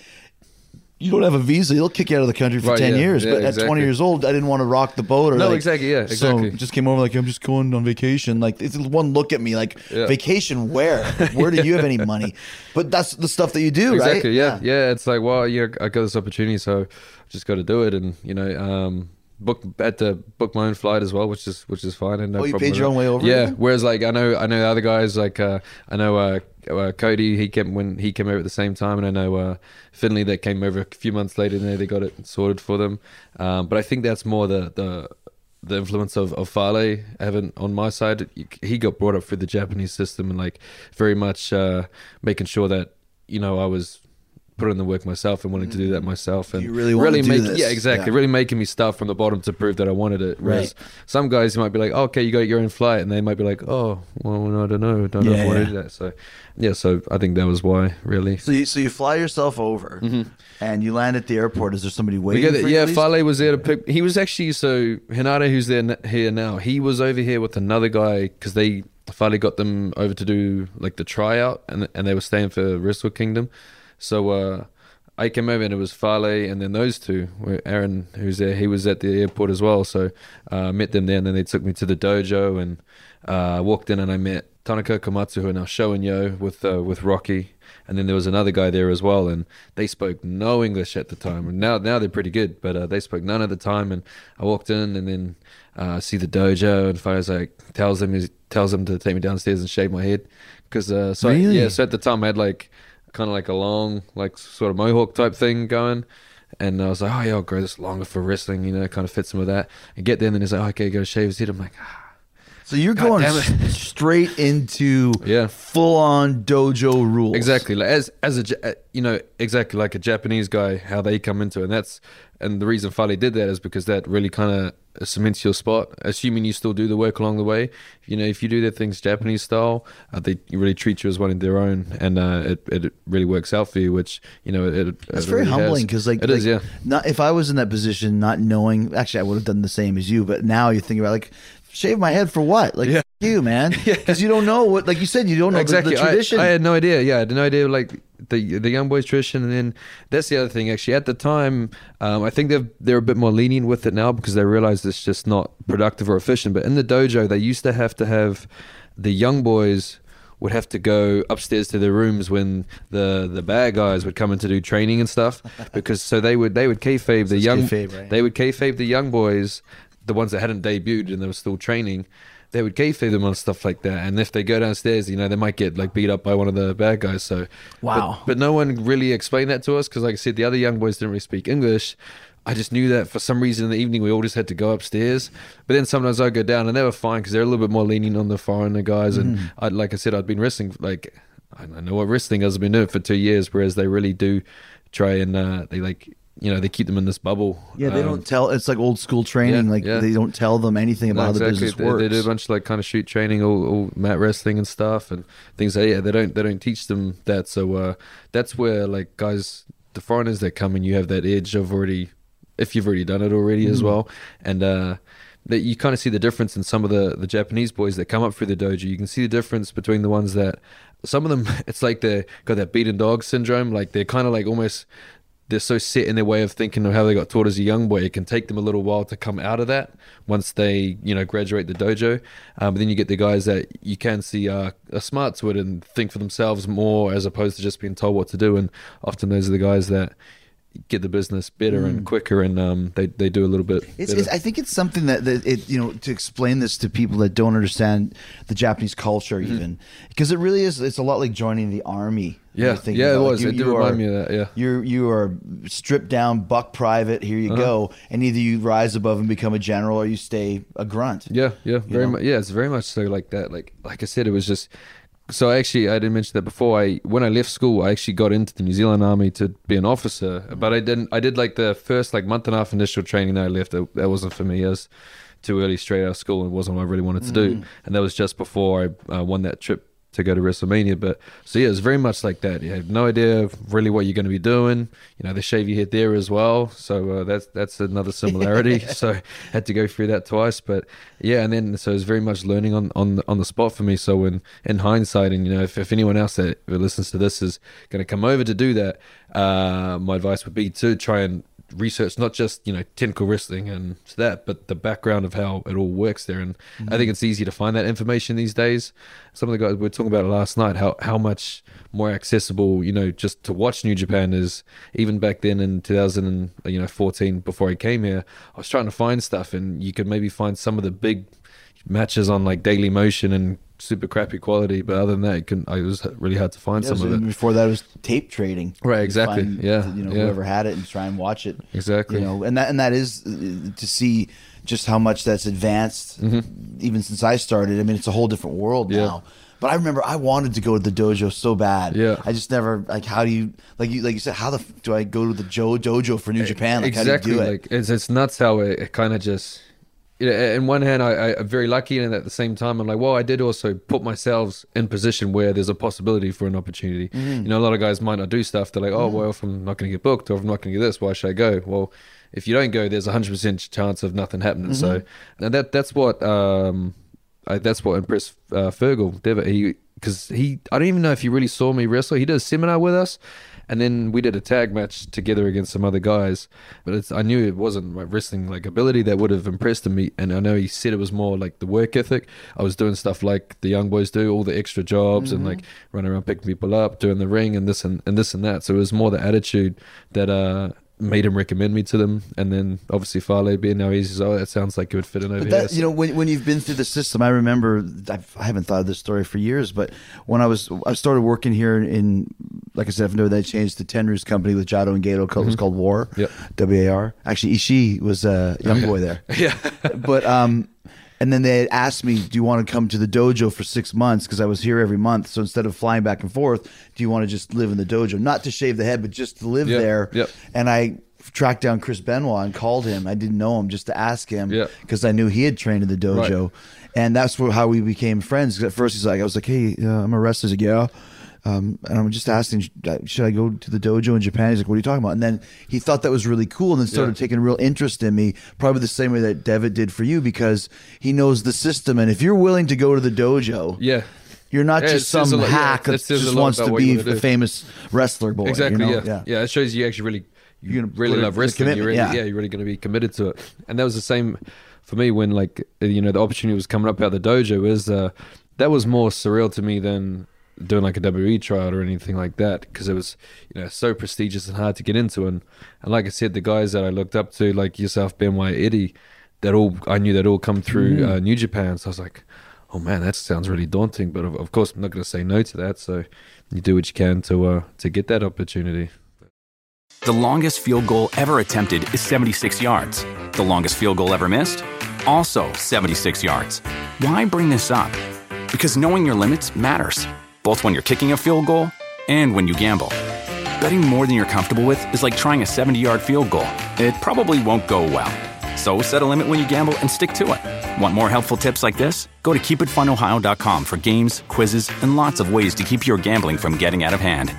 You don't have a visa, you'll kick you out of the country for right, ten yeah, years. yeah, but exactly. at twenty years old, I didn't want to rock the boat. Or no, like, exactly, yeah, exactly. So just came over like, I'm just going on vacation. Like, it's one look at me like, yeah. vacation where? Where do you have any money? But that's the stuff that you do, exactly, right? Yeah, yeah. It's like, well, yeah, I got this opportunity, so I just got to do it. And, you know, um, book had to book my own flight as well, which is which is fine. And no oh, you problem paid your own way over? Yeah. Whereas, like, I know I know other guys, like, uh, I know uh, uh, Cody, he came when he came over at the same time, and I know uh, Finley that came over a few months later, and they they got it sorted for them. Um, but I think that's more the the the influence of, of Fale having on my side. He got brought up through the Japanese system, and like very much uh, making sure that, you know, I was put in the work myself and wanting to do that myself, and you really, really make this. yeah exactly yeah. really making me start from the bottom to prove that I wanted it. Whereas right. some guys might be like, oh, okay, you got your own flight, and they might be like, oh, well, no, I don't know, I don't know yeah, if I want yeah. to do that. So yeah, so I think that was why really. So you so you fly yourself over, mm-hmm. and you land at the airport. Is there somebody waiting? The, for you yeah, at least? Fale was there to pick. He was actually so Hinata, who's there here now. He was over here with another guy because they. Fale got them over to do like the tryout, and and they were staying for Wrestle Kingdom. So uh, I came over and it was Fale and then those two. Where Aaron, who's there, he was at the airport as well. So I uh, met them there, and then they took me to the dojo, and I uh, walked in and I met Tanaka Komatsu, who are now Sho and Yo with uh, with Rocky. And then there was another guy there as well, and they spoke no English at the time. And now, now they're pretty good, but uh, they spoke none at the time. And I walked in, and then uh, see the dojo, and Fale's like tells him he tells him to take me downstairs and shave my head, because uh, so Really? yeah. So at the time I had like kind of like a long, like sort of mohawk type thing going. And I was like, oh yeah, I'll grow this longer for wrestling, you know, kind of fits in with that. And get there, and then he's like, oh, okay, go shave his head. I'm like, ah. So you're God going damn it. s- straight into Yeah. full on dojo rules. Exactly, like as as a Ja- you know, exactly like a Japanese guy, how they come into it, and that's and the reason Fale did that is because that really kind of cements your spot. Assuming you still do the work along the way, you know, if you do their things Japanese style, uh, they really treat you as one of their own, and uh, it it really works out for you. Which you know, it, it That's it very really humbling has. because, like, it like, is, yeah. Not if I was in that position, not knowing. Actually, I would have done the same as you. But now you think about like, shave my head for what? Like, Yeah. f- you man, because you don't know what. Like you said, you don't know exactly. the, the tradition. I, I had no idea. Yeah, I had no idea like the the young boys tradition, and then that's the other thing. Actually, at the time, um, I think they're they're a bit more lenient with it now because they realize it's just not productive or efficient. But in the dojo, they used to have to have the young boys would have to go upstairs to their rooms when the the bad guys would come in to do training and stuff, because so they would they would kayfabe the it's young kayfabe, right? they would kayfabe the young boys, the ones that hadn't debuted and they were still training. They would kayfabe them on stuff like that, and if they go downstairs, you know, they might get like beat up by one of the bad guys. So, Wow. But, but no one really explained that to us because, like I said, the other young boys didn't really speak English. I just knew that for some reason in the evening we all just had to go upstairs. But then sometimes I'd go down and they were fine because they're a little bit more lenient on the foreigner guys. And Mm. I, like I said, I'd been wrestling like I know what wrestling is. I've been doing it for two years, whereas they really do try and uh, they like. You know, they keep them in this bubble. yeah, they Um, don't tell. It's like old school training. yeah, like yeah. they don't tell them anything about No, how the exactly. business They, works. they do a bunch of like kind of shoot training, all, all mat wrestling and stuff, and things like yeah. They don't they don't teach them that. So uh, that's where like guys, the foreigners that come in, you have that edge of already, if you've already done it already as well, and uh, that you kind of see the difference in some of the the Japanese boys that come up through the dojo. You can see the difference between the ones that some of them, it's like they got that beaten dog syndrome. Like they're kind of like almost. They're so set in their way of thinking of how they got taught as a young boy. It can take them a little while to come out of that once they, you know, graduate the dojo. Um, but then you get the guys that you can see are, are smart to it and think for themselves more as opposed to just being told what to do. And often those are the guys that get the business better and quicker, and um, they they do a little bit. It's, better. it's, I think it's something that, that it you know to explain this to people that don't understand the Japanese culture, Mm-hmm. even because it really is. It's a lot like joining the army. when Yeah, you're thinking yeah, it about, like, was. you- It did you remind are- me of that, yeah. you're you are stripped down, buck private. Here you go, and either you rise above and become a general, or you stay a grunt. Yeah, yeah, very know? much. Yeah, it's very much so like that. Like, like I said, it was just. So actually, I didn't mention that before. I when I left school, I actually got into the New Zealand Army to be an officer. But I didn't. I did like the first like month and a half initial training that I left. That, that wasn't for me. I was too early straight out of school. It wasn't what I really wanted to do. And that was just before I uh, won that trip to go to WrestleMania. But so yeah, it's very much like that. You have no idea really what you're going to be doing. You know, they shave your head there as well. So uh, that's that's another similarity. So had to go through that twice. But yeah, and then so it's very much learning on on the, on the spot for me. So in in hindsight, and you know, if, if anyone else that listens to this is going to come over to do that, uh, my advice would be to try and research not just you know technical wrestling and that, but the background of how it all works there. And I think it's easy to find that information these days. Some of the guys we were talking about it last night, how how much more accessible you know just to watch New Japan is. Even back then in two thousand fourteen, before I came here, I was trying to find stuff, and you could maybe find some of the big matches on like Daily Motion and super crappy quality, but other than that, it, can, it was really hard to find Yeah, some so of it. before that, it was tape trading. Right, You'd exactly. find, Yeah, you know yeah. whoever had it and try and watch it. Exactly. You know, and that and that is uh, to see just how much that's advanced. Even since I started, I mean, it's a whole different world Mm-hmm. Yeah. now. But I remember I wanted to go to the dojo so bad. Yeah. I just never like. How do you like you like you said? How the f- do I go to the Jo dojo for New Japan? Like, exactly. How do you do it? Like it's it's nuts how it, it kind of just. You know, in one hand, I, I, I'm very lucky, and at the same time, I'm like, well, I did also put myself in position where there's a possibility for an opportunity. Mm-hmm. You know, a lot of guys might not do stuff. They're like, oh, well, if I'm not going to get booked, or if I'm not going to get this, why should I go? Well, if you don't go, there's a hundred percent chance of nothing happening. So, Mm-hmm. and that that's what um, I, that's what impressed uh, Fergal Devitt. He because he I don't even know if he really saw me wrestle. He did a seminar with us, and then we did a tag match together against some other guys. But it's, I knew it wasn't my wrestling like ability that would have impressed him. And I know he said it was more like the work ethic. I was doing stuff like the young boys do, all the extra jobs mm-hmm. and like running around picking people up, doing the ring and this and, and this and that. So it was more the attitude that uh, made him recommend me to them. And then obviously Farley being now he's oh that sounds like it would fit in over but that, here. So. You know, when when you've been through the system, I remember I've, I haven't thought of this story for years, but when I was I started working here in, like I said, I've known that I changed to Tenrus Company with Jado and Gato. Mm-hmm. It was called War. Yep. W A R. Actually, Ishii was a young boy there. Yeah. But um, and then they had asked me, "Do you want to come to the dojo for six months?" Because I was here every month. So instead of flying back and forth, do you want to just live in the dojo, not to shave the head, but just to live yep. there? Yep. And I tracked down Chris Benoit and called him. I didn't know him, just to ask him because yeah. I knew he had trained in the dojo. Right. And that's where, how we became friends. 'Cause at first he's like, I was like, hey, uh, I'm a wrestler. He's like, yeah. Um, and I'm just asking, should I go to the dojo in Japan? He's like, what are you talking about? And then he thought that was really cool and then started yeah. taking a real interest in me, probably the same way that Devitt did for you, because he knows the system. And if you're willing to go to the dojo, yeah. you're not yeah, just some lot, hack yeah, that just wants to be a famous wrestler boy. Exactly, you know? yeah. yeah. Yeah, it shows you actually really you You're really love wrestling. You're really, yeah. yeah, you're really going to be committed to it. And that was the same for me when, like, you know, the opportunity was coming up out the dojo. Is uh, that was more surreal to me than doing like a W W E tryout or anything like that, because it was, you know, so prestigious and hard to get into. And, and like I said, the guys that I looked up to, like yourself, Benoit, Eddie, that all I knew that all come through mm. uh, New Japan. So I was like, oh man, that sounds really daunting. But of, of course, I'm not going to say no to that. So you do what you can to uh, to get that opportunity. The longest field goal ever attempted is seventy-six yards. The longest field goal ever missed? Also seventy-six yards. Why bring this up? Because knowing your limits matters, both when you're kicking a field goal and when you gamble. Betting more than you're comfortable with is like trying a seventy-yard field goal. It probably won't go well. So set a limit when you gamble and stick to it. Want more helpful tips like this? Go to keep it fun ohio dot com for games, quizzes, and lots of ways to keep your gambling from getting out of hand.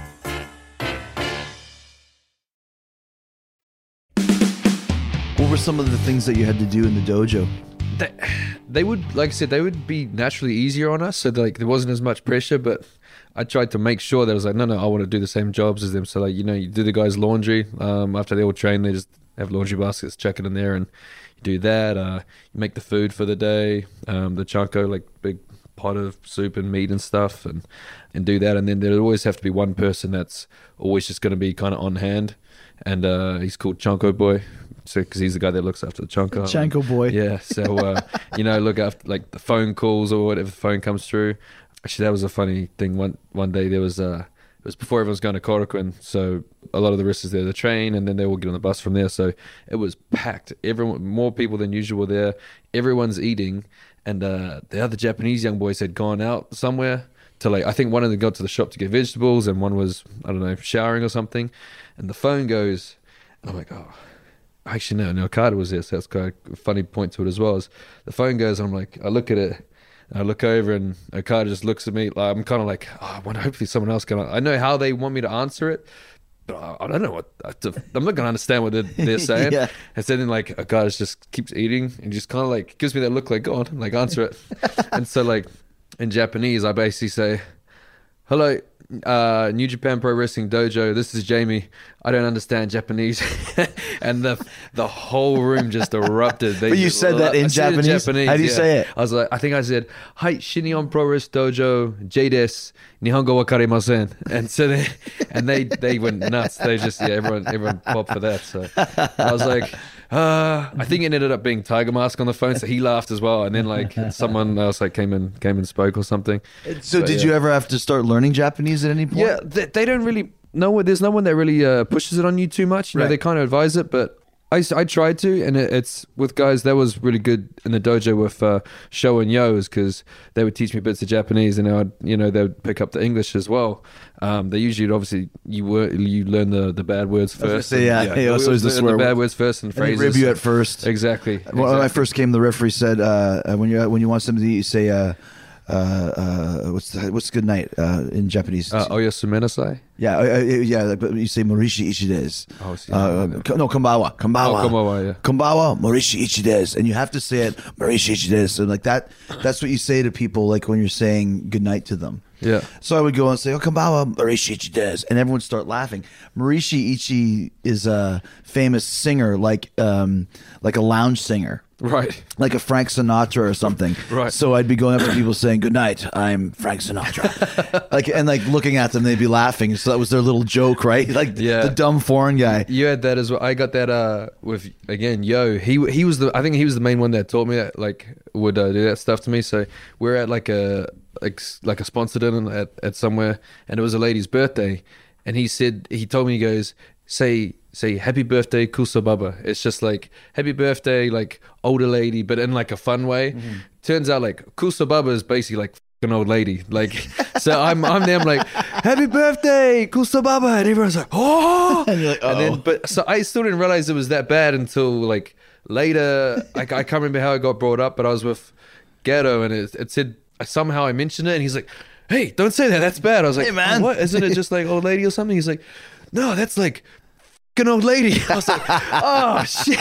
What were some of the things that you had to do in the dojo? They, they would, like I said, they would be naturally easier on us. So like there wasn't as much pressure, but I tried to make sure that I was like, no, no, I want to do the same jobs as them. So like, you know, you do the guys' laundry. Um, after they all train, they just have laundry baskets, chuck it in there, and you do that. Uh, you make the food for the day, um, the chanko, like big pot of soup and meat and stuff, and and do that. And then there'd always have to be one person that's always just going to be kind of on hand, and uh, he's called Chanko Boy. So, because he's the guy that looks after the Chanko. Chanko boy. Yeah. So, uh, you know, look after like the phone calls or whatever the phone comes through. Actually, that was a funny thing. One one day there was uh, it was before everyone was going to Korakuen. So a lot of the wrestlers there, the train, and then they all get on the bus from there. So it was packed. Everyone, more people than usual were there. Everyone's eating, and uh, the other Japanese young boys had gone out somewhere to like. I think one of them got to the shop to get vegetables, and one was I don't know showering or something. And the phone goes, and I'm like, oh. Actually, no, no, Okada was there, so that's quite a funny point to it as well. Is the phone goes, and I'm like, I look at it, and I look over, and Okada just looks at me. Like, I'm kind of like, oh, I wonder, hopefully someone else can. I know how they want me to answer it, but I, I don't know what. I'm not going to understand what they're, they're saying. Yeah. And so then, like, Okada just keeps eating, and just kind of like gives me that look, like, go on, like, answer it. And so, like, in Japanese, I basically say, hello. Uh, New Japan Pro Wrestling Dojo. This is Jamie. I don't understand Japanese, and the the whole room just erupted. They but you just, said that in Japanese? in Japanese. How do you yeah. say it? I was like, I think I said, "Hi, Shinyon Pro Wrestling Dojo, J desu. Nihongo wakarimasen." And so they and they they went nuts. They just yeah, everyone everyone popped for that. So I was like. Uh, I think it ended up being Tiger Mask on the phone, so he laughed as well. And then like someone else like came and came and spoke or something. So but, did yeah. you ever have to start learning Japanese at any point? Yeah, they, they don't really know. There's no one that really uh, pushes it on you too much. You know, right. they kind of advise it, but I, I tried to, and it, it's with guys that was really good in the dojo with uh, Sho and Yo's, because they would teach me bits of Japanese, and I'd you know they would pick up the English as well. Um, they usually obviously you were you learn the, the bad words first. Say, yeah, yeah. He also the, the, the bad words first and, and phrases. Rib you at first. Exactly. When exactly. I first came, the referee said uh, when you when you want something to eat, you say. Uh, uh, uh, what's the, what's good night uh, in Japanese? Uh, Oya Sumenasai? Yeah, uh, uh, yeah. like, but You say Morishi Ichides. Oh, see, uh, yeah. ko- no, Konbawa, Konbawa, Oh, konbawa, yeah. Konbawa, Morishi Ichides, and you have to say it Morishi Ichides. So like that, that's what you say to people, like when you're saying good night to them. Yeah. So I would go and say, "Oh, Konbawa, Morishi Ichides," and everyone would start laughing. Morishi Ichi is a famous singer, like um, like a lounge singer. Right. Like a Frank Sinatra or something. Right. So I'd be going up to people saying, "Good night, I'm Frank Sinatra," like and like looking at them, they'd be laughing. So that was their little joke, right? Like Yeah. the dumb foreign guy. You had that as well. I got that uh with again Yo. He he was the I think he was the main one that taught me that, like would uh, do that stuff to me. So we're at like a like like a sponsored dinner at at somewhere, and it was a lady's birthday, and he said he told me he goes say say happy birthday Kusababa. It's just like happy birthday like older lady, but in like a fun way. Mm-hmm. Turns out like Kusababa is basically like an old lady. Like so I'm I'm there I'm like happy birthday Kusababa, and everyone's like oh And you're like, and then "Uh-oh." but so I still didn't realize it was that bad until like later. Like I can't remember how it got brought up, but I was with Gatto and it, it said somehow I mentioned it, and he's like, "Hey, don't say that. That's bad." I was like, Hey, man. "What? Isn't it just like old lady or something?" He's like, "No, that's like an old lady." I was like, "Oh shit!"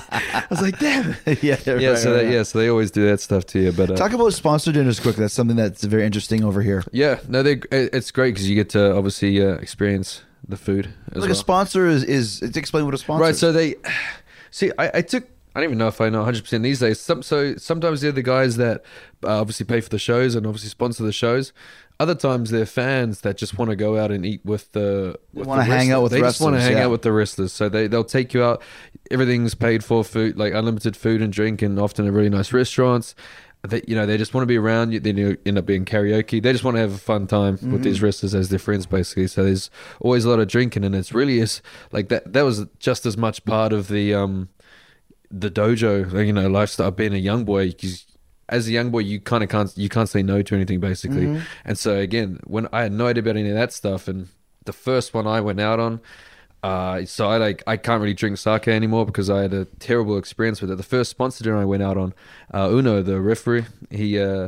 I was like, "Damn it." yeah, Yeah, right, so right, that, right. yeah, so they always do that stuff to you. But uh, Talk about sponsor dinners quick. That's something that's very interesting over here. yeah, no, they it's great because you get to obviously uh, experience the food as Like well. a sponsor is is it's explain what a sponsor Right, is. so they see. I, I took. I don't even know if I know one hundred percent these days. Some, so sometimes they're the guys that uh, obviously pay for the shows and obviously sponsor the shows. Other times they're fans that just want to go out and eat with the. With wanna the hang wrestlers. out with They just want to wrestlers, hang yeah. out with the wrestlers. So they they'll take you out. Everything's paid for, food like unlimited food and drink, and often at really nice restaurants. They, you know, they just want to be around you. Then you end up being karaoke. They just want to have a fun time Mm-hmm. with these wrestlers as their friends, basically. So there's always a lot of drinking, and it's really is like that. That was just as much part of the um the dojo, you know, lifestyle of being a young boy. Because as a young boy, you kind of can't you can't say no to anything, basically. Mm-hmm. And so again, when I had no idea about any of that stuff, and the first one I went out on. Uh, so I like I can't really drink sake anymore because I had a terrible experience with it. The first sponsor dinner I went out on, uh, Uno, the referee, he uh,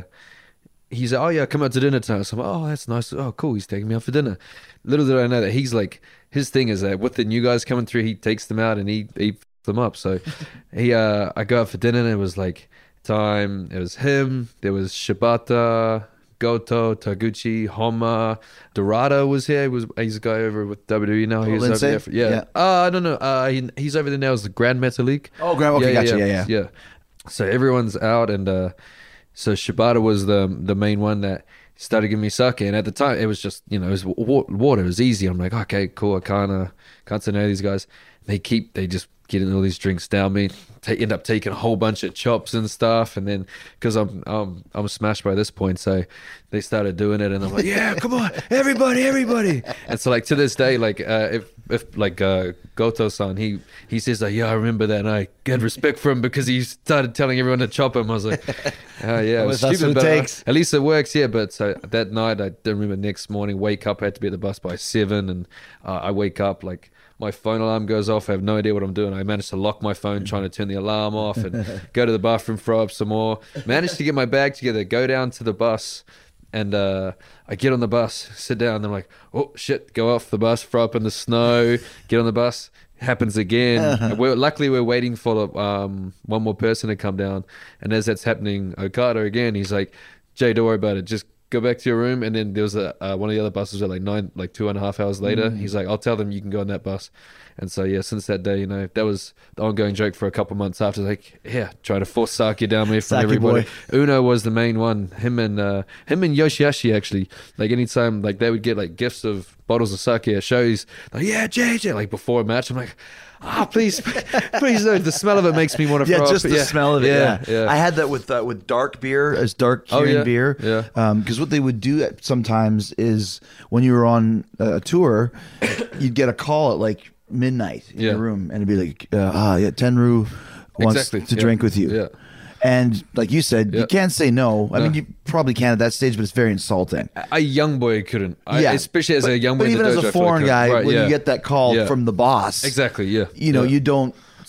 he said, "Oh yeah, come out to dinner tonight." So I'm like, "Oh, that's nice. Oh, cool. He's taking me out for dinner." Little did I know that he's like his thing is that with the new guys coming through, he takes them out and he he f- them up. So he uh, I go out for dinner and it was like time. It was him. There was Shibata. Goto, Taguchi, Homa, Dorado was here. He was he's a guy over with W W E now. Oh, He's Lindsay? over there. For, yeah. Yeah. Uh, I don't know. Uh, he, he's over there now as the Grand Metalik. Oh, Grand- okay, gotcha. Yeah, yeah. yeah. So everyone's out, and uh, so Shibata was the the main one that started giving me sake. And at the time, it was just you know it was wa- water. It was easy. I'm like, okay, cool. I can't uh, can't say no to these guys. They keep they just getting all these drinks down me. Take, end up taking a whole bunch of chops and stuff, and then because I'm I'm I'm smashed by this point, so they started doing it, and I'm like, yeah, come on, everybody, everybody. And so like to this day, like uh, if if like uh, Goto-san, he he says like, yeah, I remember that, and I get respect for him because he started telling everyone to chop him. I was like, oh yeah, it was That's stupid, what it but uh, takes. at least it works, yeah. But so that night, I didn't remember. Next morning, wake up, I had to be at the bus by seven, and uh, I wake up like. My phone alarm goes off. I have no idea what I'm doing. I managed to lock my phone trying to turn the alarm off and go to the bathroom, throw up some more. Managed to get my bag together, go down to the bus, and uh, I get on the bus, sit down, and I'm like, oh, shit, go off the bus, throw up in the snow, get on the bus. Happens again. And we're, luckily, we're waiting for um, one more person to come down. And as that's happening, Okada again, he's like, Jay, don't worry about it. Just go back to your room. And then there was a uh, one of the other buses at like nine, like two and a half hours later. Mm. He's like, I'll tell them you can go on that bus. And so yeah, since that day, you know, that was the ongoing joke for a couple months after. Like, yeah, trying to force sake down me from Sake everybody. boy. Uno was the main one. Him and uh, him and Yoshihashi actually. Like anytime, like they would get like gifts of bottles of sake at shows. Like, yeah, J J. Like before a match, I'm like. Ah, oh, please, please, no. The smell of it makes me want to Yeah, throw just up. the smell of it. Yeah, yeah. I had that with uh, with dark beer as dark Oh, curing yeah? beer. Yeah. Because what they would do sometimes is when you were on a tour, you'd get a call at like midnight in Yeah. your room, and it'd be like, uh, ah, yeah, Tenru wants Exactly, to yeah, drink with you. yeah. And like you said, you Yeah. can't say no. I No. mean, you probably can at that stage, but it's very insulting. A young boy couldn't. I, Yeah. especially as but, a young But boy. in even the as dojo, I a feel like foreign I- guy, right, when yeah. you get that call Yeah. from the boss, Exactly, yeah. you know, Yeah. you don't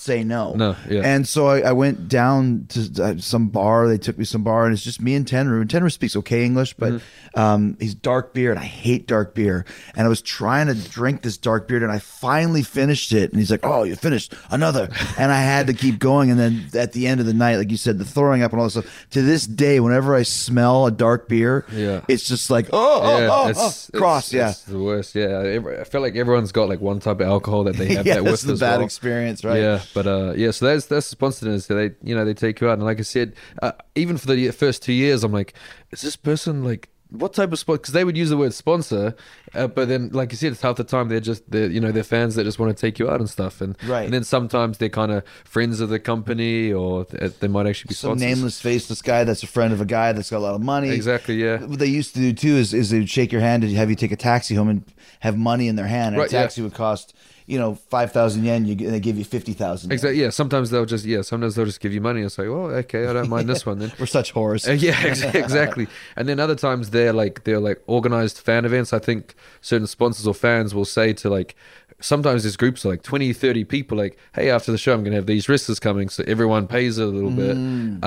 say no. No, yeah. And so I, I went down to uh, some bar. They took me to some bar, and it's just me and Tenru. And Tenru speaks okay English, but Mm-hmm. um, he's dark beer, and I hate dark beer. And I was trying to drink this dark beer, and I finally finished it. And he's like, "Oh, you finished another," and I had to keep going. And then at the end of the night, like you said, the throwing up and all this stuff. To this day, whenever I smell a dark beer, Yeah. it's just like, oh, oh, Yeah, oh, it's, oh, cross, it's, yeah. it's the worst. Yeah, Every- I feel like everyone's got like one type of alcohol that they have Yeah, that that's with the as bad well. experience, right? Yeah, but uh, yeah, so that's that's the sponsoring. So they, you know, they take you out, and like I said, uh, even for the first two years, I'm like, is this person like? What type of sponsor? Because they would use the word sponsor, uh, but then, like you said, it's half the time they're just they're you know they're fans that just want to take you out and stuff, and Right. and then sometimes they're kind of friends of the company, or th- they might actually be Some sponsors. nameless, faceless guy that's a friend of a guy that's got a lot of money. Exactly, yeah. What they used to do too is, is they would shake your hand and have you take a taxi home and have money in their hand. And Right, a taxi yeah. would cost, you know, five thousand yen. You and they give you fifty thousand. Exactly. Yeah. Sometimes they'll just yeah. Sometimes they'll just give you money and say, "Well, okay, I don't mind this one then." We're such whores. Uh, yeah, ex- exactly. And then other times they're like they're like organized fan events. I think certain sponsors or fans will say to like sometimes there's groups of like twenty, thirty people like, hey, after the show I'm gonna have these wrestlers coming, so everyone pays a little bit.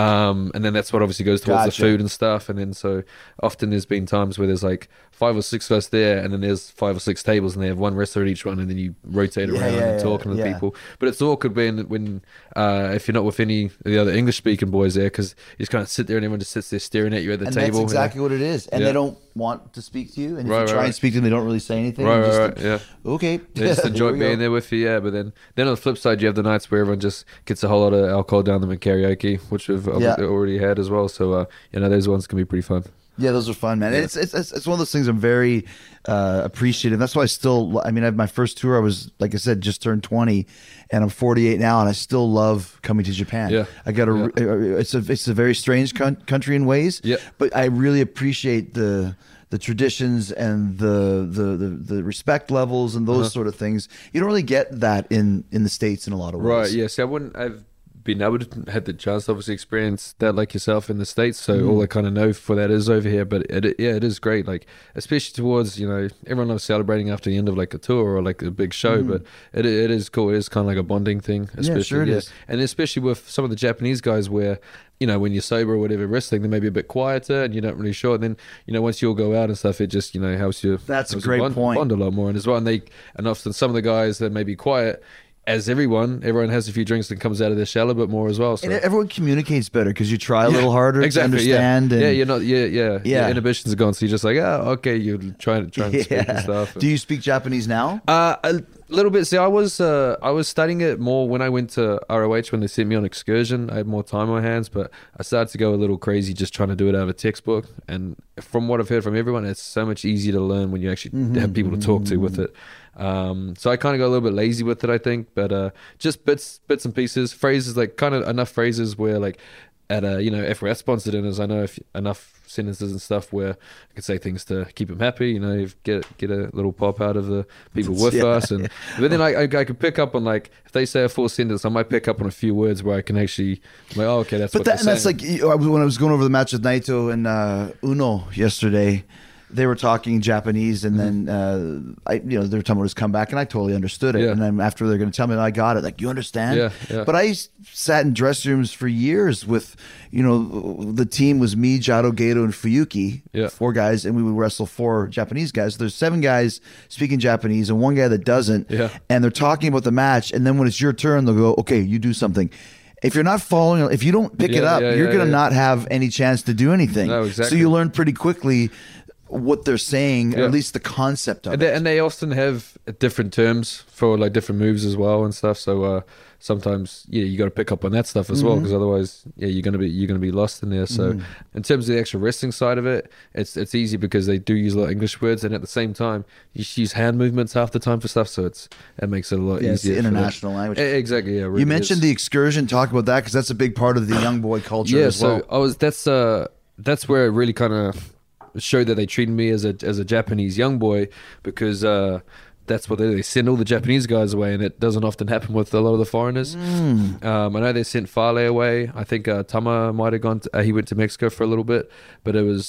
Um and then that's what obviously goes towards Gotcha. the food and stuff. And then so often there's been times where there's like five or six of us there, and then there's five or six tables, and they have one wrestler at each one, and then you rotate Yeah, around yeah, and yeah, talking to yeah. people. But it's awkward when when uh if you're not with any of the other English speaking boys there, because you just kind of sit there and everyone just sits there staring at you at the and table. that's you know? exactly what it is. And Yeah. they don't want to speak to you. And if Right, you try right, and right. speak to them, they don't really say anything. Right, And right, just right, like, yeah. Okay. They just Here enjoy we being go. there with you, yeah. But then, then on the flip side, you have the nights where everyone just gets a whole lot of alcohol down them at karaoke, which we've obviously already had as well. So, uh, you know, those ones can be pretty fun. Yeah, those are fun, man. It's, it's it's it's one of those things I'm very uh, appreciative. That's why I still. I mean, I had my first tour. I was, like I said, just turned twenty, and I'm forty-eight now, and I still love coming to Japan. Yeah. I got a. It's a it's a very strange con- country in ways. Yeah. But I really appreciate the the traditions and the the the, the respect levels and those Uh-huh. sort of things. You don't really get that in in the States in a lot of ways. Right, yeah. See, I wouldn't have been able to had the chance to obviously experience that like yourself in the States. So Mm. all I kind of know for that is over here. But it, it- yeah, it is great. Like, especially towards, you know, everyone loves celebrating after the end of like a tour or like a big show. But it it is cool. It is kind of like a bonding thing. Especially, Mm. sure it is. And especially with some of the Japanese guys where, you know, when you're sober or whatever wrestling, they may be a bit quieter and you're not really sure. And then, you know, once you all go out and stuff, it just, you know, helps you. That's a helps you great bond, point. Bond a lot more. And as well, and they, and often some of the guys that may be quiet, as everyone, everyone has a few drinks and comes out of their shell a bit more as well. So. And everyone communicates better because you try a little harder exactly, to understand. Yeah. And, yeah, you're not. Yeah, yeah, Yeah. Your inhibitions are gone, so you're just like, oh, okay, you're trying to try and speak and stuff. Do you speak Japanese now? Uh, a little bit. See, I was uh, I was studying it more when I went to R O H when they sent me on excursion. I had more time on my hands, but I started to go a little crazy just trying to do it out of a textbook. And from what I've heard from everyone, it's so much easier to learn when you actually Mm-hmm. have people to talk to with it. Um, so I kind of got a little bit lazy with it, I think, but uh, just bits, bits and pieces, phrases, like kind of enough phrases where like at a, you know, if we're sponsored dinners, I know if enough sentences and stuff where I could say things to keep them happy, you know, get get a little pop out of the people with Yeah, us. And but then I, I I could pick up on like if they say a full sentence, I might pick up on a few words where I can actually I'm like, oh, okay, that's But what that, they're and that's saying. like you- I was- when I was going over the match with Naito and uh, Uno yesterday. They were talking Japanese, and then uh, I, you know, they were talking about his comeback, and I totally understood it. Mm-hmm. Yeah. And then after they're going to tell me, I got it. Like, you understand? Yeah, yeah. But I s- sat in dressing rooms for years with, you know, the team was me, Jado, Gato, and Fuyuki, Yeah. four guys, and we would wrestle four Japanese guys. So there's seven guys speaking Japanese, and one guy that doesn't. Yeah. And they're talking about the match, and then when it's your turn, they'll go, "Okay, you do something." If you're not following, if you don't pick it Yeah, up, yeah, you're yeah, going to yeah. not have any chance to do anything. No, So exactly. you learn pretty quickly what they're saying, or Yeah. at least the concept of And it. they, and they often have different terms for like different moves as well and stuff. So uh, sometimes yeah, you got to pick up on that stuff as well Mm-hmm. because otherwise, yeah, you're gonna be you're gonna be lost in there. So in terms of the actual wrestling side of it, it's it's easy because they do use a lot of English words, and at the same time, you just use hand movements half the time for stuff. So it's it makes it a lot Yeah, it's the easier. for them. international language. E- Exactly. Yeah. it really You mentioned is. the excursion. Talk about that because that's a big part of the young boy culture yeah, as well. so I was that's uh that's where it really kind of showed that they treated me as a as a Japanese young boy because uh that's what they, they send all the Japanese guys away, and it doesn't often happen with a lot of the foreigners. Hmm. Um, I know they sent Fale away. I think uh, Tama might have gone. To, uh, he went to Mexico for a little bit, but it was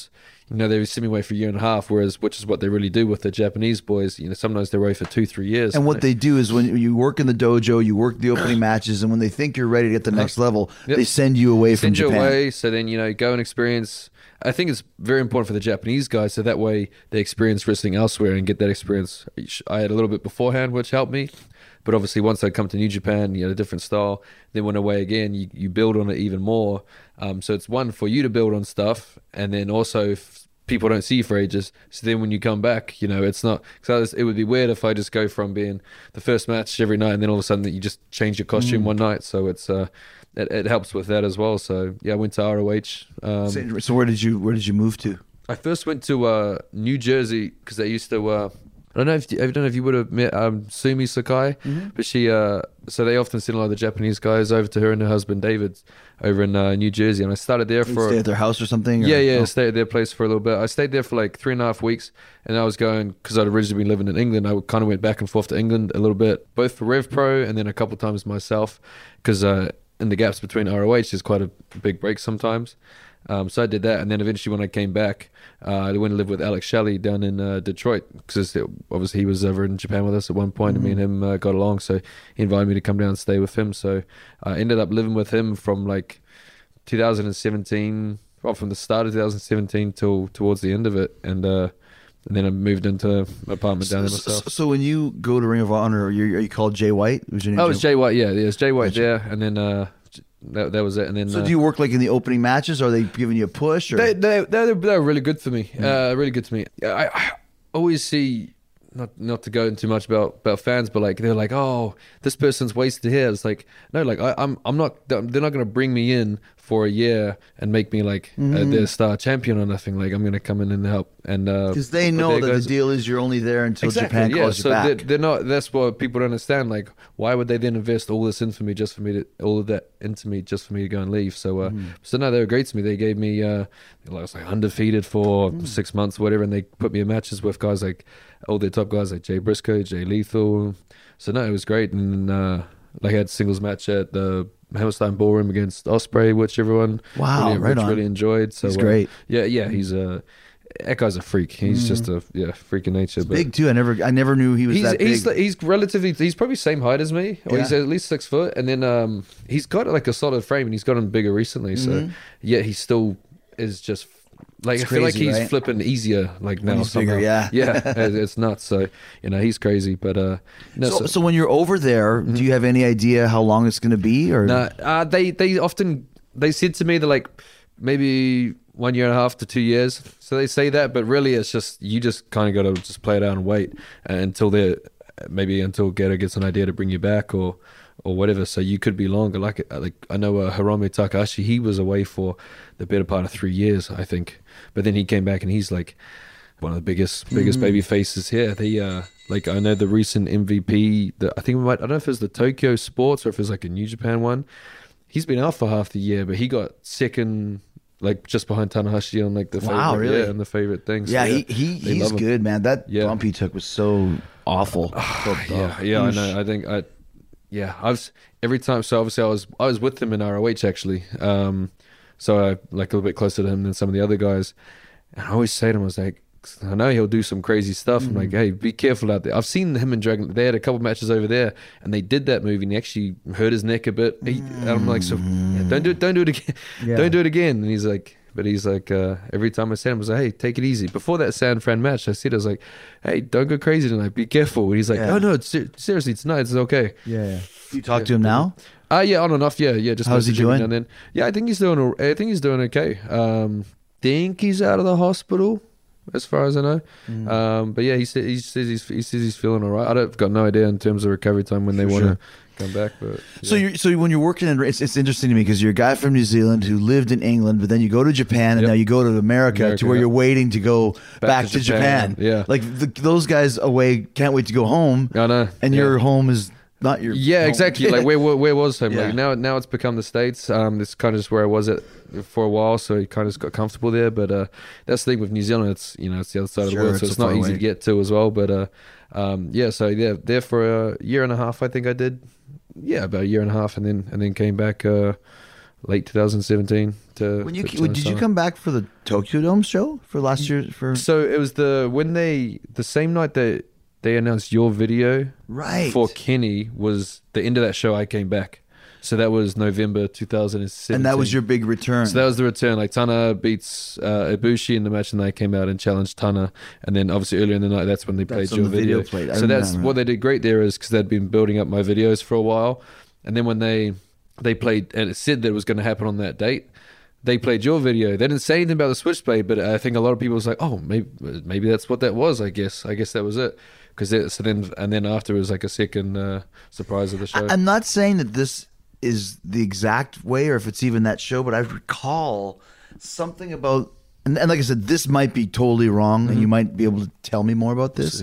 you know, they send me away for a year and a half, whereas which is what they really do with the Japanese boys. You know, sometimes they're away for two, three years. And what they do is when you work in the dojo, you work the opening matches, and when they think you're ready to get the next level, Yep. they send you away from send you Japan. away, so then you know go and experience. I think it's very important for the Japanese guys, so that way they experience wrestling elsewhere and get that experience. I had a little bit beforehand, which helped me, but obviously once I come to New Japan, you know, a different style. Then went away again, you you build on it even more. Um, so it's one for you to build on stuff, and then also if people don't see you for ages. So then when you come back, you know, it's not. Because it would be weird if I just go from being the first match every night, and then all of a sudden that you just change your costume mm. one night. So it's uh. It, it helps with that as well. So yeah, I went to R O H. Um, so, so where did you where did you move to? I first went to uh, New Jersey because they used to. Uh, I don't know if you, I don't know if you would have met um, Sumi Sakai, mm-hmm. but she. Uh, so they often send a lot of the Japanese guys over to her and her husband David over in uh, New Jersey, and I started there Did for. You stay at their house or something? Or? Yeah, yeah, Oh. stayed at their place for a little bit. I stayed there for like three and a half weeks, and I was going because I'd originally been living in England. I kind of went back and forth to England a little bit, both for Rev Pro and then a couple of times myself, because. Uh, in the gaps between R O H, there's quite a big break sometimes. Um, so I did that, and then eventually when I came back, uh, I went to live with Alex Shelley down in uh, Detroit, because obviously he was over in Japan with us at one point, mm-hmm. and me and him uh, got along, so he invited me to come down and stay with him. So I ended up living with him from like two thousand seventeen, well, from the start of two thousand seventeen till towards the end of it, and uh, and then I moved into my apartment down there myself. So, so when you go to Ring of Honor, are you, are you called Jay White? Was your name oh, it's Jay White, yeah. There's Jay White Gotcha. there, and then uh, that, that was it. And then So uh, do you work like in the opening matches? Or are they giving you a push? Or? They, they, they're, they're really good for me. Uh, really good to me. I, I always see, not not to go into too much about, about fans, but like they're like, oh, this person's wasted here. It's like, no, like I, I'm I'm not. They're not going to bring me in for a year and make me like mm-hmm. uh, their star champion or nothing. Like I'm going to come in and help. And because uh, they know that goes, the deal is you're only there until exactly, Japan yeah. calls so you back. They're, they're not. That's what people don't understand. Like, why would they then invest all this into me just for me to all of that into me just for me to go and leave? So, uh, mm. so no, they were great to me. They gave me, uh, I was like undefeated for mm. six months, or whatever, and they put me in matches with guys like all their top guys like Jay Briscoe, Jay Lethal. So no, it was great. And uh, like I had a singles match at the Hammerstein Ballroom against Osprey, which everyone wow, really, right which on. really enjoyed. So he's uh, great. Yeah, yeah, he's a. That guy's a freak. He's mm. just a yeah freak of nature. He's but big too. I never, I never knew he was he's, that he's, big. He's relatively, he's probably same height as me, or Yeah. he's at least six foot. And then um, he's got like a solid frame, and he's gotten bigger recently. So Mhm. yeah, he still is just like It's I feel like crazy, he's right? flipping easier like now. he's bigger, somehow. yeah. yeah, it- it's nuts. So you know he's crazy, but uh, no, So, so when you're over there, do you have any idea how long it's going to be? Or No, uh, they they often they said to me they're like maybe one year and a half to two years. So they say that, but really it's just you just kind of got to just play it out and wait uh, until they maybe until Geto gets an idea to bring you back or or whatever. So you could be longer. Like like I know uh, Hiromu Takahashi, he was away for the better part of three years, I think, but then he came back and he's like one of the biggest biggest Mm. baby faces here. They uh like I know the recent M V P, the, I think it might I don't know if it was the Tokyo Sports or if it was like a New Japan one. He's been out for half the year, but he got second, like just behind Tanahashi on like the favorite, Wow, really? yeah, and the favorite things. yeah, So, he, he they he's love him. good, man. That Yeah. bump he took was so awful. Yeah, yeah, I know. I think I, yeah, I was every time. So obviously, I was I was with him in R O H actually. Um, so I like a little bit closer to him than some of the other guys. And I always say to him, I was like, I know he'll do some crazy stuff. I'm like, hey, be careful out there. I've seen him and Dragon. They had a couple matches over there, and they did that movie, and he actually hurt his neck a bit. He, and I'm like, so yeah, don't do it, don't do it again, Yeah. don't do it again. And he's like, but he's like, uh, every time I said him, I was like, hey, take it easy. Before that San Fran match, I said, I was like, hey, don't go crazy tonight. Be careful. And he's like, Yeah. oh no, it's, ser- seriously, tonight it's okay. Yeah, yeah. You talk to him now? Uh yeah, on and off. Yeah, yeah. Just How's he messaging me doing? now and then. Yeah, I think he's doing. al- I think he's doing okay. Um, think he's out of the hospital, as far as I know. Mm. Um, but yeah, he said he says he's he says he's feeling all right. I don't got no idea in terms of recovery time when they For want to sure. come back. But So yeah. you so when you're working in it's, it's interesting to me because you're a guy from New Zealand who lived in England, but then you go to Japan and Yep. now you go to America, America, to where yep. you're waiting to go back, to to, Japan. Japan, yeah. like the, those guys away can't wait to go home, I know. and yeah. your home is not your Yeah, home. exactly. Like where where, where was home? Yeah. Like now now it's become the States. Um, it's kind of just where I was at for a while, so he kind of just got comfortable there. But uh, that's the thing with New Zealand. It's you know it's the other side of Sure, the world, so it's it's so not far easy away. to get to as well. But uh, um, yeah, so yeah, there for a year and a half, I think I did. Yeah, about a year and a half, and then and then came back. Uh, late twenty seventeen. To When you to did you China. come back for the Tokyo Dome show for last year? For So it was the when they the same night that they announced your video right for Kenny was the end of that show. I came back, so that was November two thousand seventeen, and that was your big return. So that was the return. Like Tana beats uh, Ibushi in the match, and they came out and challenged Tana. And then obviously earlier in the night, that's when they That's played when your the video video. played. I So that's remember. what they did great there is because they'd been building up my videos for a while, and then when they they played and it said that it was going to happen on that date. They played your video. They didn't say anything about the Switchblade, but I think a lot of people was like, "Oh, maybe maybe that's what that was." I guess I guess that was it. Because so then and then after it was like a second uh, surprise of the show. I'm not saying that this is the exact way or if it's even that show, but I recall something about, and, and like I said, this might be totally wrong, Mm-hmm. and you might be able to tell me more about this.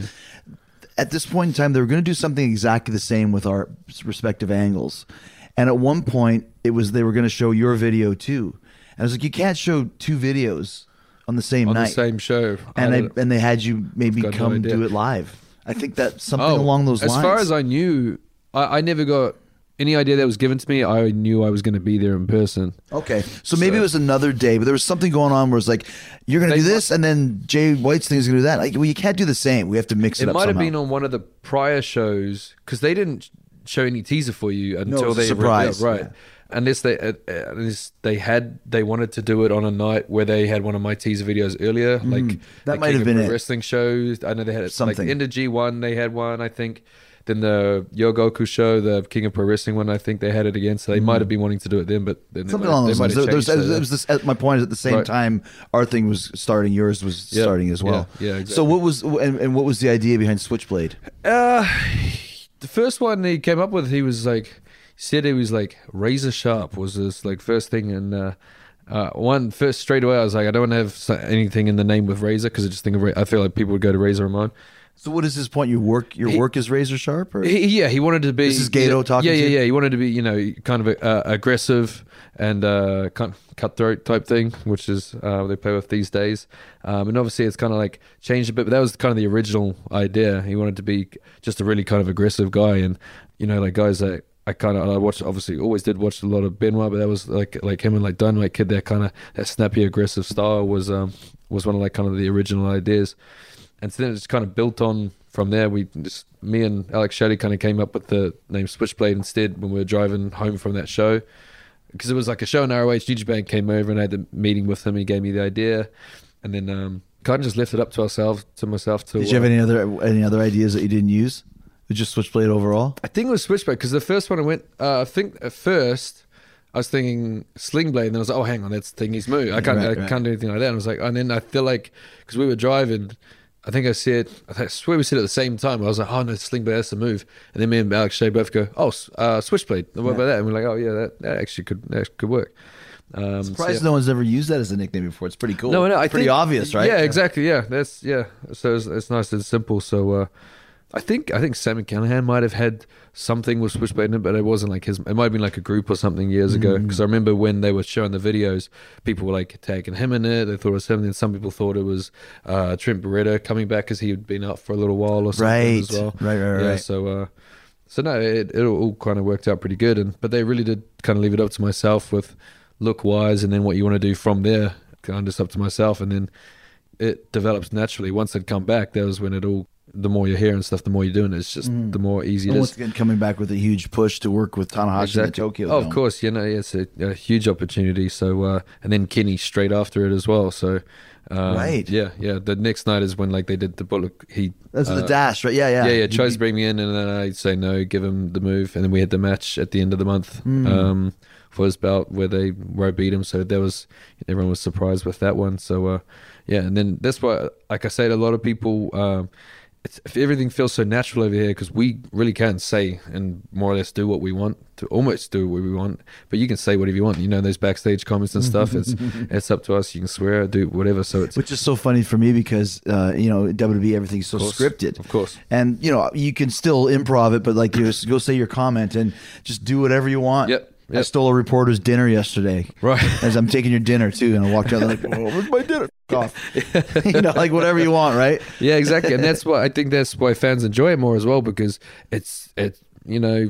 At this point in time, they were going to do something exactly the same with our respective angles. And at one point, it was they were going to show your video too. And I was like, you can't show two videos on the same on night. the same show. and I they don't- and they had you maybe Got no come idea. do it live. I think that's something along those as lines. far as I knew, I, I never got any idea that was given to me. I knew I was going to be there in person. Okay, so maybe So- it was another day, but there was something going on where it's like you're going to They do this, and then Jay White's thing is going to do that. Like, well, you can't do the same. We have to mix it, It up. might have somehow. been on one of the prior shows because they didn't show any teaser for you it until was a they surprise, right? yeah. Unless they uh, uh, unless they had they wanted to do it on a night where they had one of my teaser videos earlier, like Mm-hmm. That the might King have of been Pro it. Wrestling shows. I know they had it, Something. like into G one. They had one, I think. Then the Yogoku show, the King of Pro Wrestling one, I think they had it again. So they might have been wanting to do it then, but then Mm-hmm. they Something might- along they those might lines. have There- there's- changed it that. was this, at my point is at the same Right. time our thing was starting, yours was Yeah. starting as well. Yeah, yeah, So exactly. what was and, and what was the idea behind Switchblade? Uh, the first one he came up with, he was like, he said he was like razor sharp was his like first thing, and uh, uh, one first straight away I was like, I don't want to have so- anything in the name with razor because I just think of Ra- I feel like people would go to Razor Ramon. So what is his point? Your work, your He- work is razor sharp, or He, yeah, he wanted to be. This is Gato yeah, talking Yeah, to yeah, you? yeah. He wanted to be, you know, kind of uh, aggressive and uh, cut, cutthroat type thing, which is uh, what they play with these days. Um, and obviously, it's kind of like changed a bit, but that was kind of the original idea. He wanted to be just a really kind of aggressive guy, and you know, like guys that I kind of I watched. Obviously, always did watch a lot of Benoit, but that was like like him and like Dynamite Kid. That kind of that snappy, aggressive style was um was one of like kind of the original ideas. And so then it just kind of built on from there. We just, me and Alex Shaddy kind of came up with the name Switchblade instead when we were driving home from that show. Because it was like a show in R O H, New Japan came over and I had the meeting with him. He gave me the idea. And then um, kind of just left it up to ourselves, to myself. To, did you have uh, any other any other ideas that you didn't use? It was just Switchblade overall. I think it was Switchblade because the first one I went, uh, I think at first I was thinking Sling Blade, and then I was like, oh, hang on, that's Thingy's move. I can't, Right, I right. can't do anything like that. And I was like, and then I feel like, because we were driving, I think I said, I swear we said at the same time. I was like, oh no, Sling Blade, that's the move. And then me and Alex Shea both go, oh, uh, Switchblade. What about that? And we're like, oh yeah, that, that actually could that could work. Um, so, Surprised yeah. no one's ever used that as a nickname before. It's pretty cool. No, no, I pretty think- obvious, right? Yeah, exactly. Yeah, that's yeah. So it's, it's nice and simple. So uh, I think I think Sammy Callahan might have had something with Switchblade in it, but it wasn't like his. It might have been like a group or something years ago. Mm-hmm. Because I remember when they were showing the videos, people were like tagging him in it. They thought it was him. Then some people thought it was uh, Trent Beretta coming back because he had been out for a little while or something Right. as well. Right, right, yeah, right. So. Uh, so no, it, it all kind of worked out pretty good, and but they really did kind of leave it up to myself with look wise, and then what you want to do from there, kind of just up to myself, and then it develops naturally. Once I'd come back, that was when it all. The more you're hearing stuff, the more you're doing it. It's just the more easy it And is. once again, coming back with a huge push to work with Tanahashi in the Tokyo Oh, Dome. of course, you know, it's a, a huge opportunity. So, uh, and then Kenny straight after it as well. So, um, Right. yeah, yeah. The next night is when like they did the bullet. He That's uh, the dash, right? Yeah, yeah. yeah, yeah. You- Tries to bring me in, and then I say no, give him the move, and then we had the match at the end of the month Hmm. um, for his belt where they where I beat him. So there was everyone was surprised with that one. So uh, yeah, and then that's why, like I said, a lot of people. Um, it's, if everything feels so natural over here because we really can say and more or less do what we want to almost do what we want, but you can say whatever you want. You know, those backstage comments and stuff. It's it's up to us. You can swear, do whatever. So it's Which is so funny for me because uh, you know W W E everything's so course, scripted, of course. and you know you can still improv it, but like you just go say your comment and just do whatever you want. Yep, I yep. stole a reporter's dinner yesterday. Right. As I'm taking your dinner too, and I walked out like, oh, "Where's my dinner?" Off. You know, like whatever you want, right? Yeah, exactly, and that's why I think that's why fans enjoy it more as well because it's it you know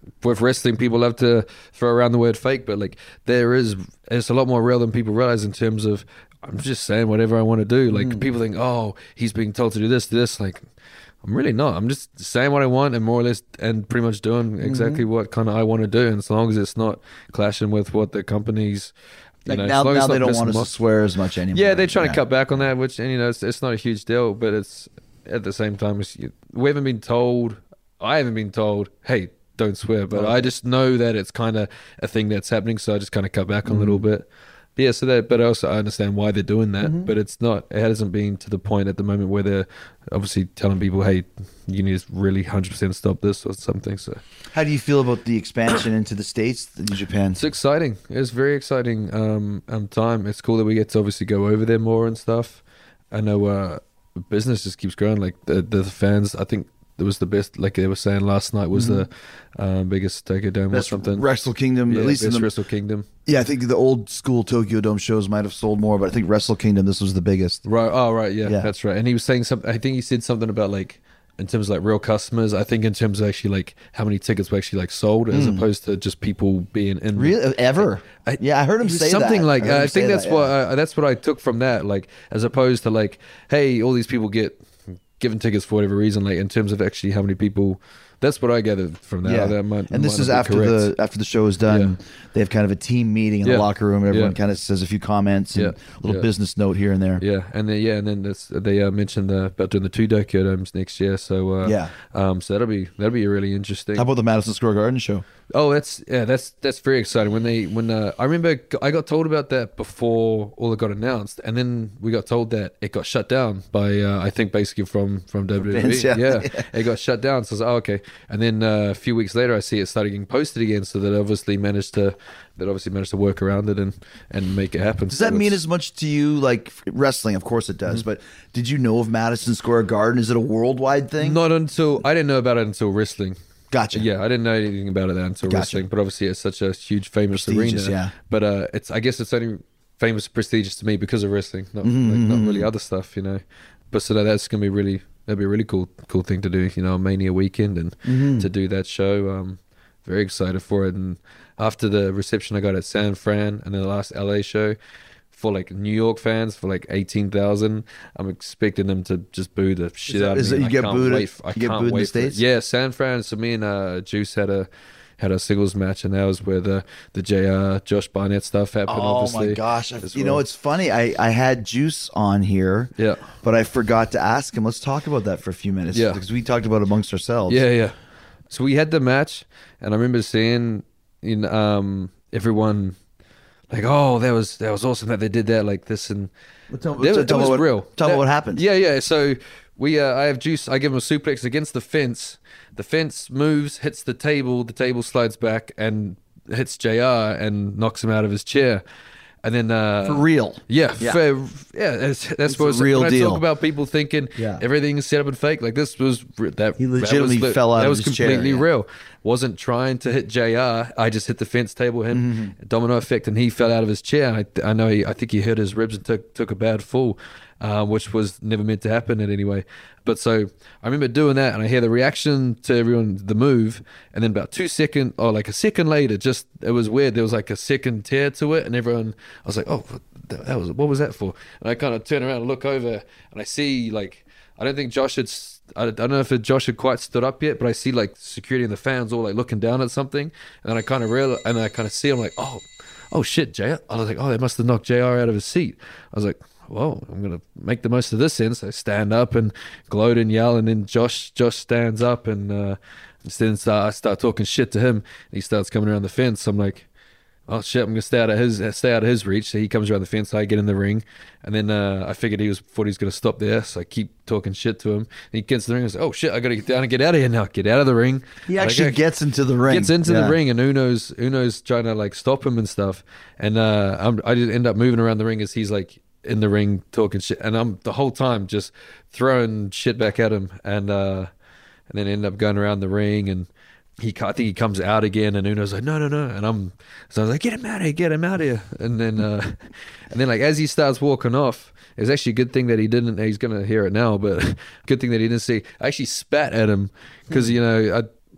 with wrestling, people love to throw around the word fake, but like there is, it's a lot more real than people realize in terms of, I'm just saying whatever I want to do. Like people think, oh, he's being told to do this, do this. Like I'm really not. I'm just saying what I want and more or less, and pretty much doing exactly what kind of I want to do. And as long as it's not clashing with what the company's, you Like know, now, as long as now it's they not don't pissing want us them to off. swear as much anymore. Yeah, they're trying Yeah. to cut back on that, which, and you know, it's, it's not a huge deal, but it's at the same time, it's, we haven't been told, I haven't been told, hey, don't swear, but I just know that it's kind of a thing that's happening, so I just kind of cut back on a little bit. But yeah, so that, but also I understand why they're doing that, but it's not, it hasn't been to the point at the moment where they're obviously telling people, hey, you need to really one hundred percent stop this or something. So How do you feel about the expansion into the States, in Japan? it's exciting. It's very exciting um, um, time. It's cool that we get to obviously go over there more and stuff. I know uh, business just keeps growing. Like the the fans, I think it was the best. Like they were saying last night, was the um, biggest Tokyo Dome Best or something. Wrestle Kingdom, yeah, at least in best the, Wrestle Kingdom. yeah, I think the old school Tokyo Dome shows might have sold more, but I think Wrestle Kingdom, this was the biggest. Right. Oh, right. Yeah, Yeah. that's right. And he was saying something. I think he said something about like in terms of like real customers. I think in terms of actually like how many tickets were actually like sold as opposed to just people being in. Really, ever? I- yeah, I heard him It was say something that. like I, heard uh, him I say think that's that, what yeah. uh, that's what I took from that. Like as opposed to like, hey, all these people get given tickets for whatever reason. Like in terms of actually how many people. That's what I gathered from that. Yeah, That might- and this might is not be after correct. the after the show is done. Yeah. They have kind of a team meeting in Yeah. the locker room, and everyone Yeah. kind of says a few comments and Yeah. a little Yeah. business note here and there. Yeah, and then yeah, and then this, they uh, mentioned uh, about doing the two Tokyo Domes next year. So uh, Yeah. um, so that'll be that'll be really interesting. How about the Madison Square Garden show? Oh, that's yeah, that's that's very exciting. When they when uh, I remember I got told about that before all it got announced, and then we got told that it got shut down by uh, I think basically from from W W E. Vince, yeah. yeah, it got shut down. So I was like, oh, okay. And then uh, a few weeks later, I see it started getting posted again. So that obviously managed to that obviously managed to work around it and and make it happen. Does that mean as much to you like wrestling? Of course it does. Mm-hmm. But did you know of Madison Square Garden? Is it a worldwide thing? Not until I didn't know about it until wrestling. Gotcha. Yeah, I didn't know anything about it until Gotcha. wrestling. But obviously, it's such a huge, famous Prestigious, arena. yeah. But uh, it's I guess it's only famous, prestigious to me because of wrestling, not Mm-hmm, like, not really other stuff, you know. But so that, that's gonna be really that'd be a really cool, cool thing to do, you know, Mania weekend and Mm-hmm. to do that show. Um, very excited for it. And after the reception I got at San Fran and then the last L A show. For like New York fans, for like eighteen thousand, I'm expecting them to just boo the shit that- out of is me. that you I get can't booed at- wait for- I you get can't booed in the wait for it. States? Yeah, San Fran. So me and uh, Juice had a had a singles match, and that was where the the J R Josh Barnett stuff happened. Oh obviously, my gosh! I- as You well. know, it's funny. I, I had Juice on here, Yeah. but I forgot to ask him. Let's talk about that for a few minutes, Yeah. because we talked about it amongst ourselves. Yeah, yeah. So we had the match, and I remember seeing in um everyone like, oh, that was that was awesome that they did that like this, and Well, tell- that, tell- that tell me was what- real. tell me That- what happened. Yeah, yeah. So we, uh, I have Juice. I give him a suplex against the fence. The fence moves, hits the table. The table slides back and hits J R and knocks him out of his chair. And then uh, For real. yeah, Yeah. for- yeah. That's, that's It's what a real when I deal. talk about people thinking Yeah. everything's set up and fake. Like this was re- that. He that was legitimately li- fell out That of was his chair, completely yeah. real. Wasn't trying to hit J R. I just hit the fence table, him domino effect, and he fell out of his chair. I, I know. He, I think he hurt his ribs and took took a bad fall, uh, which was never meant to happen in any way. But so I remember doing that, and I hear the reaction to everyone, the move, and then about two second or like a second later, just it was weird. There was like a second tear to it, and everyone, I was like, oh, that, that was what was that for? And I kind of turn around and look over, and I see like I don't think Josh had. s- I I don't know if it, Josh had quite stood up yet, but I see like security and the fans all like looking down at something, and then I kind of real and I kind of see I'm like, oh, oh shit, J R. I was like, oh, they must have knocked J R out of his seat. I was like, whoa, I'm gonna make the most of this. Then so I stand up and gloat and yell, and then Josh Josh stands up and uh, then start, I start talking shit to him, and he starts coming around the fence. I'm like, oh shit, I'm gonna stay out of his stay out of his reach. So he comes around the fence, I get in the ring, and then uh, I figured he was thought he was gonna stop there, so I keep talking shit to him. And he gets in the ring. I was like, oh shit, I gotta get down and get out of here now. Get out of the ring. He Like, actually okay. gets into the ring. Gets into Yeah. the ring, and Uno's Uno's trying to like stop him and stuff. And uh, I'm, I just end up moving around the ring as he's like in the ring talking shit, and I'm the whole time just throwing shit back at him, and uh, and then end up going around the ring and. He, I think he comes out again, and Uno's like, no, no, no, and I'm, so I was like, get him out of here, get him out of here, and then, uh, and then like as he starts walking off, it's actually a good thing that he didn't. He's gonna hear it now, but good thing that he didn't see. I actually spat at him because you know I,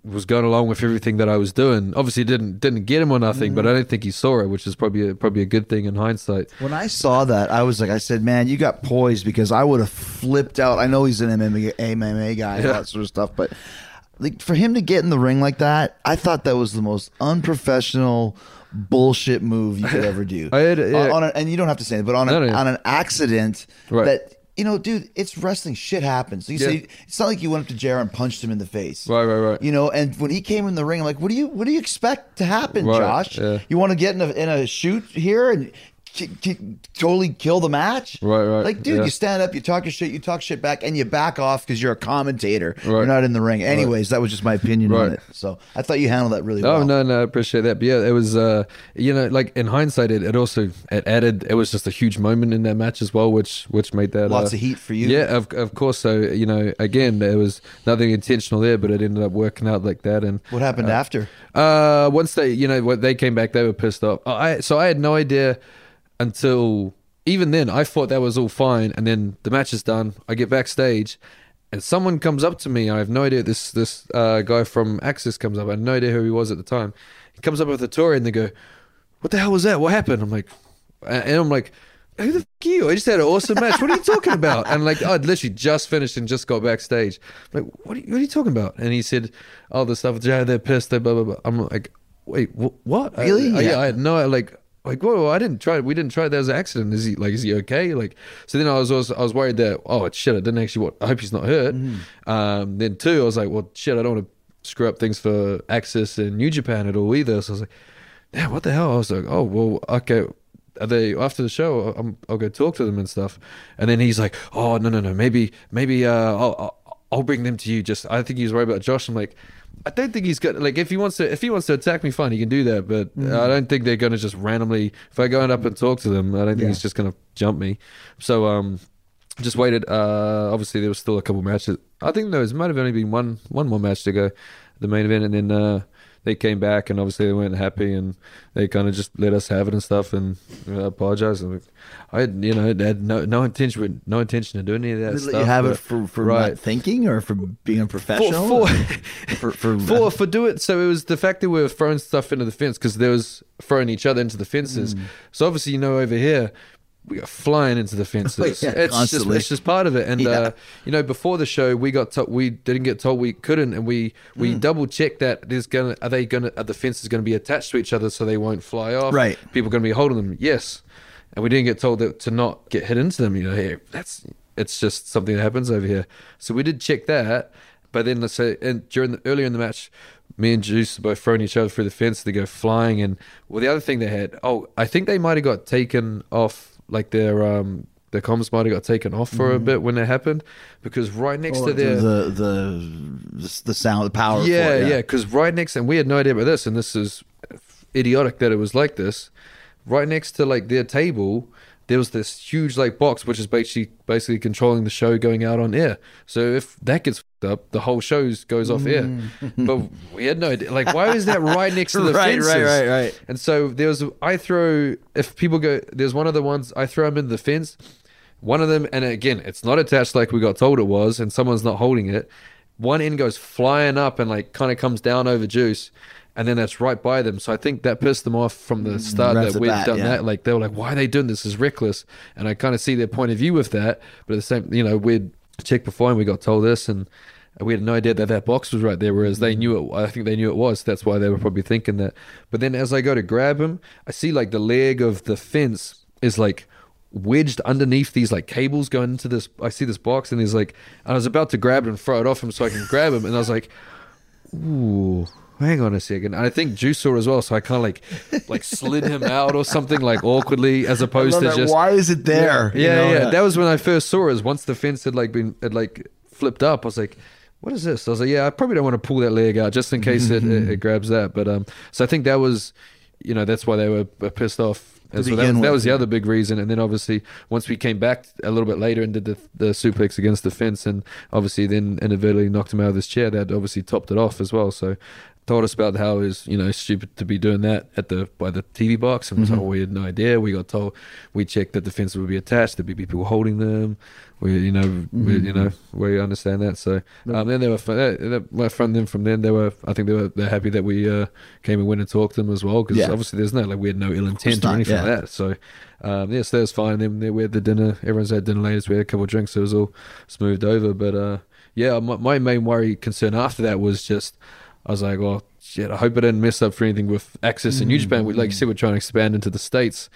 was going along with everything that I was doing. Obviously, didn't didn't get him or nothing, but I don't think he saw it, which is probably a, probably a good thing in hindsight. When I saw that, I was like, I said, man, you got poised, because I would have flipped out. I know he's an M M A, M M A guy and all that sort of stuff, but like for him to get in the ring like that, I thought that was the most unprofessional bullshit move you could ever do. I had, yeah. on, on a, and you don't have to say it, but on, No, a, no, no. on an accident Right. that, you know, dude, it's wrestling. Shit happens. So you Yeah. say it's not like you went up to J R and punched him in the face. Right, right, right. You know, and when he came in the ring, I'm like, what do you what do you expect to happen, Right, Josh? yeah. You want to get in a in a shoot here and ki- ki- totally kill the match? Right, right, Like, dude, yeah. you stand up, you talk your shit, you talk shit back, and you back off because you're a commentator. Right. You're not in the ring. Anyways, that was just my opinion on Right. it. So I thought you handled that really Oh well. no, no, I appreciate that. But yeah, it was, uh, you know, like in hindsight, it, it also it added. It was just a huge moment in that match as well, which which made that Lots uh, of heat for you. Yeah, of of course. So you know, again, there was nothing intentional there, but it ended up working out like that. And What happened after? uh, once they, you know, when they came back, they were pissed off. I so I had no idea until even then. I thought that was all fine, and then the match is done. I get backstage, and someone comes up to me. I have no idea. This this uh, guy from Axis comes up. I had no idea who he was at the time. He comes up with a Tory, and they go, "What the hell was that? What happened?" I'm like, and I'm like, "Who the fuck are you? I just had an awesome match. What are you talking about?" And like, I'd literally just finished and just got backstage. I'm like, what are, you, what are you talking about? And he said, "Oh, the stuff. Yeah, they're pissed. They blah blah blah." I'm like, "Wait, wh- what? Really? I, I- Yeah. yeah, I had no like." Like, whoa, I didn't try. We didn't try that as an accident. Is he like? Is he okay? Like, so then I was, also, I was worried that oh shit, I didn't actually. What? I hope he's not hurt. Um, then two, I was like, well, shit, I don't want to screw up things for Axis and New Japan at all either. So I was like, yeah, what the hell? I was like, oh well, okay. Are they after the show? I'm, I'll go talk to them and stuff. And then he's like, oh no no no, maybe maybe uh, I'll, I'll I'll bring them to you. Just I think he's worried about Josh. I'm like. I don't think he's got like if he wants to if he wants to attack me, fine, he can do that. But I don't think they're gonna just randomly. If I go up and talk to them, I don't think Yeah. he's just gonna jump me. So um, just waited. Uh, obviously there was still a couple matches. I think there was might have only been one one more match to go, the main event, and then uh, they came back and obviously they weren't happy and they kind of just let us have it and stuff and you know, apologize. And I had you know had no no intention no intention of doing any of that Did stuff. they let you have it but- for, for right. not thinking or for being a professional? For, for, for, for, for for do it. So it was the fact that we were throwing stuff into the fence because there was throwing each other into the fences. Mm. So obviously, you know, over here we got flying into the fences. Yeah, it's just constantly. it's just part of it. And Yeah. uh, you know, before the show, we got to- we didn't get told we couldn't, and we we Mm. double checked that there's gonna are they gonna are the fences gonna be attached to each other so they won't fly off? Right. People gonna be holding them. Yes. And we didn't get told that to not get hit into them. You know, hey, that's it's just something that happens over here. So we did check that, but then let's say and during the earlier in the match, me and Juice both throwing each other through the fence. They go flying, and well, the other thing they had, oh, I think they might have got taken off, like their um their comms might have got taken off for a bit when that happened, because right next Oh, to their the, the the the sound, the power. for yeah, it, yeah, because right next, and we had no idea about this, and this is idiotic that it was like this. Right next to like their table, there was this huge like box, which is basically basically controlling the show going out on air. So if that gets fucked up, the whole show goes off air. But we had no idea. Like, why is that right next to the Right, fences? right, right, right. And so there was, I throw, if people go, there's one of the ones, I throw them in the fence. One of them, and again, it's not attached like we got told it was, and someone's not holding it. One end goes flying up and like kind of comes down over Juice. And then that's right by them. So I think that pissed them off from the start right off that the we'd bat, done yeah. that. Like, they were like, why are they doing this? This is reckless. And I kind of see their point of view with that. But at the same, you know, we'd checked before and we got told this, and we had no idea that that box was right there, whereas they knew it. I think they knew it was. That's why they were probably thinking that. But then as I go to grab him, I see like the leg of the fence is like wedged underneath these like cables going into this. I see this box, and he's like, I was about to grab it and throw it off him so I can grab him. And I was like, ooh. Hang on a second. And I think Juice saw as well, so I kind of like like slid him out or something like awkwardly, as opposed love to that. just Why is it there? Yeah, You know, yeah. yeah. That was when I first saw it. Is once the fence had like been had like flipped up, I was like, "What is this?" I was like, "Yeah, I probably don't want to pull that leg out just in case it, it, it grabs that." But um, so I think that was, you know, that's why they were uh, pissed off. And so that, begin was- that with, was the yeah. other big reason. And then obviously once we came back a little bit later and did the, the suplex against the fence, and obviously then inadvertently knocked him out of his chair, that obviously topped it off as well. So told us about how it was, you know, stupid to be doing that at the by the T V box, and was Mm-hmm. like, we had no idea. We got told, we checked that the fences would be attached, there'd be people holding them. We, you know, Mm-hmm. we, you know, we understand that. So um, then they were from, from them. From then, they were. I think they were. They're happy that we uh, came and went and talked to them as well, because Yeah. obviously there's no like we had no ill intent or not, anything yeah. like that. So um, yes, that was fine. Then we had the dinner. Everyone's had dinner later. So we had a couple of drinks. So it was all smoothed over. But uh, yeah, my, my main worry concern after that was just I was like, well, shit, I hope I didn't mess up for anything with access in New Japan. We, like you said, we're trying to expand into the States.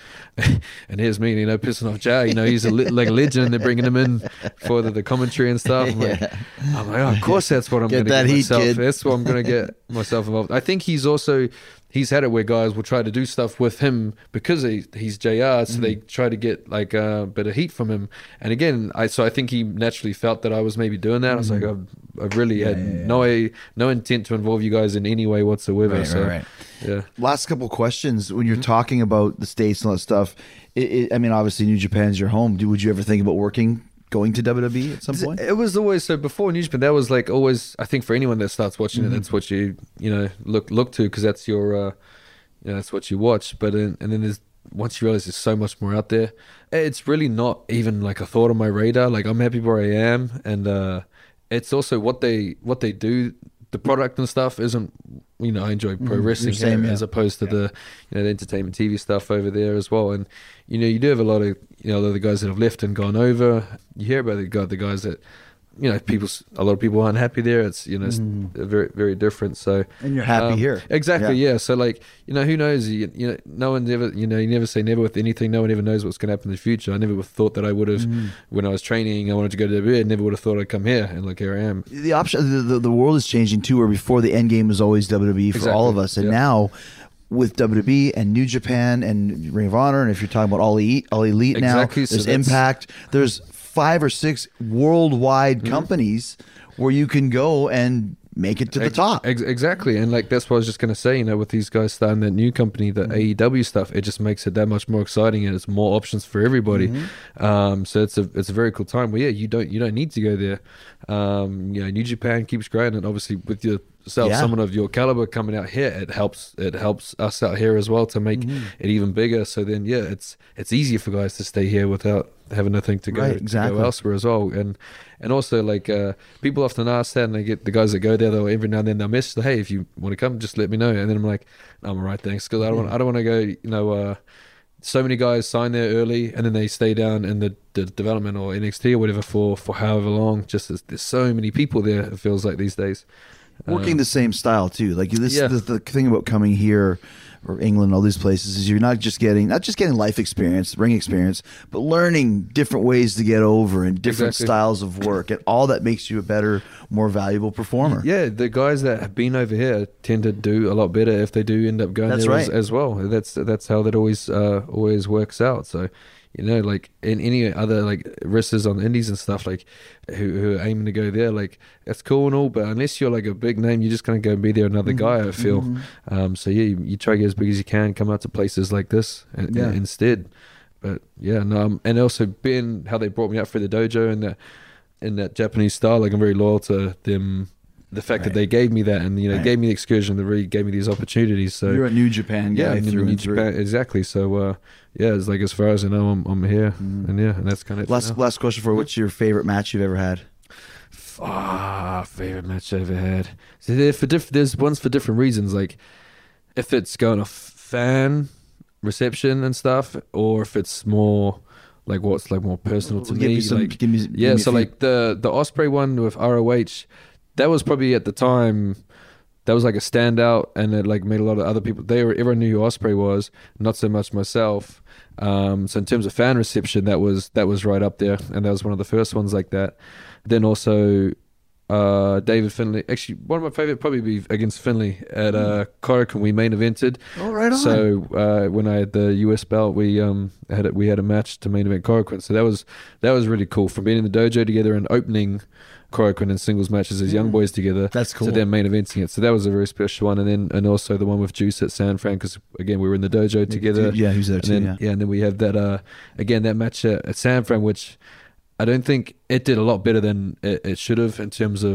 And here's me, you know, pissing off Jay. You know, he's a li- like a legend. They're bringing him in for the, the commentary and stuff. I'm like, I'm like, oh, of course that's what I'm Get going to that get heat, myself. kid. That's what I'm going to get myself involved. I think he's also... He's had it where guys will try to do stuff with him because he, he's J R, so Mm-hmm. they try to get like a bit of heat from him. And again, I so I think he naturally felt that I was maybe doing that. I was like, I've, I've really had no no intent to involve you guys in any way whatsoever. Right, so, right, right. yeah. Last couple questions. When you're Mm-hmm. talking about the States and all that stuff, it, it, I mean, obviously New Japan's your home. Do, would you ever think about working, going to W W E at some point? It was always so before New Japan. That was like always. I think for anyone that starts watching Mm-hmm. it, that's what you you know look look to because that's your uh, you know, that's what you watch. But then, and then there's once you realize there's so much more out there, it's really not even like a thought on my radar. Like I'm happy where I am, and uh, it's also what they what they do. The product and stuff isn't, you know, I enjoy pro wrestling You're same, here yeah. as opposed to the, you know, the entertainment T V stuff over there as well. And you know, you do have a lot of, you know, a lot of the guys that have left and gone over. You hear about the guy, the guys that, you know, people, a lot of people aren't happy there. It's, you know, it's very, very different. So, And you're happy um, here. exactly, Yeah. yeah. So like, you know, who knows? You, you know, no one ever, you know, you never say never with anything. No one ever knows what's going to happen in the future. I never would have thought that I would have, when I was training, I wanted to go to W W E. I never would have thought I'd come here, and like here I am. The option, the, the, the world is changing too. Where before the end game was always W W E for all of Exactly, us, and yeah. now with W W E and New Japan and Ring of Honor, and if you're talking about All Elite, All Elite now, Exactly, so there's that's- Impact. There's five or six worldwide companies where you can go and make it to the Ex- top. Ex- exactly, and like that's what I was just gonna say. You know, with these guys starting that new company, the A E W stuff, it just makes it that much more exciting, and it's more options for everybody. Um, so it's a it's a very cool time. Well, yeah, you don't you don't need to go there. Um, you know, New Japan keeps growing, and obviously with yourself, Yeah. someone of your caliber coming out here, it helps it helps us out here as well to make it even bigger. So then, yeah, it's it's easier for guys to stay here without having nothing to go, Right, to exactly. go elsewhere as well. And and also like uh, people often ask that, and they get the guys that go there. They'll every now and then they'll message, hey, if you want to come, just let me know. And then I'm like, I'm all right, thanks, because I don't want I don't want to go. You know, uh, so many guys sign there early, and then they stay down in the, the development or N X T or whatever for for however long. Just as, there's so many people there. It feels like these days. Working the same style too. Like this, Yeah. the, the thing about coming here or England, all these places, is you're not just getting not just getting life experience, ring experience, but learning different ways to get over and different Exactly. styles of work, and all that makes you a better, more valuable performer. Yeah, the guys that have been over here tend to do a lot better if they do end up going That's there as, right. as well. That's that's how that always uh, always works out. So, you know, like in any other like wrestlers on the indies and stuff, like who, who are aiming to go there, like that's cool and all, but unless you're like a big name, you're just gonna go and be there another Mm-hmm. guy. I feel. Um, so yeah, you, you try to get as big as you can, come out to places like this and, Yeah. instead. But yeah, no, um, and also being how they brought me up for the dojo and that in that Japanese style, like I'm very loyal to them. The fact Right. that they gave me that, and you know, Right. gave me the excursion, they really gave me these opportunities. So You're a New Japan guy yeah, I'm in through New and through. Japan, exactly. So uh, yeah, it's like as far as I know, I'm I'm here, and yeah, and that's kind of Last last question for what's your favorite match you've ever had? Ah, favorite match I ever had. So they're for diff- there's ones for different reasons. Like if it's going off fan reception and stuff, or if it's more like what's like more personal to Give me. me some- like give me- give yeah, me a so few. like the the Osprey one with R O H, that was probably at the time. That was like a standout, and it like made a lot of other people. They were everyone knew who Osprey was, not so much myself. Um, so in terms of fan reception, that was that was right up there, and that was one of the first ones like that. Then also uh, David Finlay. Actually, one of my favorite probably be against Finlay at uh, Korakuen. We main evented. Oh, right on. So uh, when I had the U S belt, we um had it. We had a match to main event Korakuen. So that was that was really cool. From being in the dojo together and opening Korakuen in singles matches as young boys together. That's cool. So then main eventing it. So that was a very special one. And then and also the one with Juice at San Fran, because again we were in the dojo together. Yeah, he was there and too, Then, yeah. yeah, and then we have that uh again that match at, at San Fran, which I don't think it did a lot better than it, it should have in terms of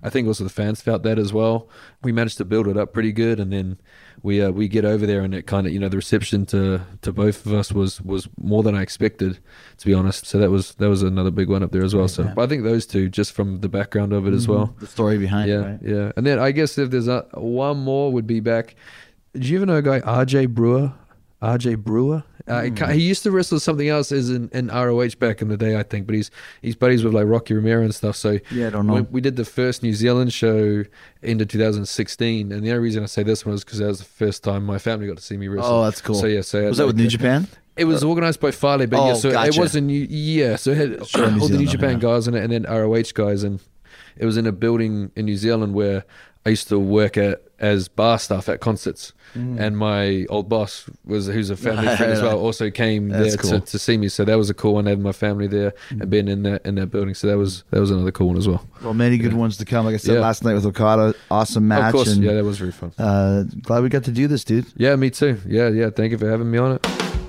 I think also the fans felt that as well. We managed to build it up pretty good, and then we uh, we get over there, and it kind of, you know, the reception to, to both of us was, was more than I expected, to be honest. So that was that was another big one up there as well. So but I think those two, just from the background of it as well, the story behind yeah, it. Right? yeah. And then I guess if there's a, one more would be back. Did you ever know a guy R J Brewer? R J Brewer. Uh, Mm. He used to wrestle something else as in, in R O H back in the day, I think. But he's he's buddies with like Rocky Romero and stuff. So Yeah, I don't know. We, we did the first New Zealand show into two thousand sixteen, and the only reason I say this one was because that was the first time my family got to see me wrestle. Oh, that's cool. So yeah, so I had, Was that with like, New a- Japan? It was organized by Farley, but Oh, yeah, so it gotcha. wasn't New, yeah, so it had Sure, New all the New Zealand, Japan yeah. guys in it, and then R O H guys, and it was in a building in New Zealand where I used to work at as bar staff at concerts, Mm. and my old boss was who's a family friend as well, also came That's there cool. Mm. to, to see me. So that was a cool one, having my family there and being in that in that building. So that was that was another cool one as well. Well, many good ones to come. Like I said Yeah. last night with Okada, awesome match. Of course, and, yeah, that was very fun. uh, glad we got to do this, dude. Yeah, me too. Yeah, yeah. Thank you for having me on it.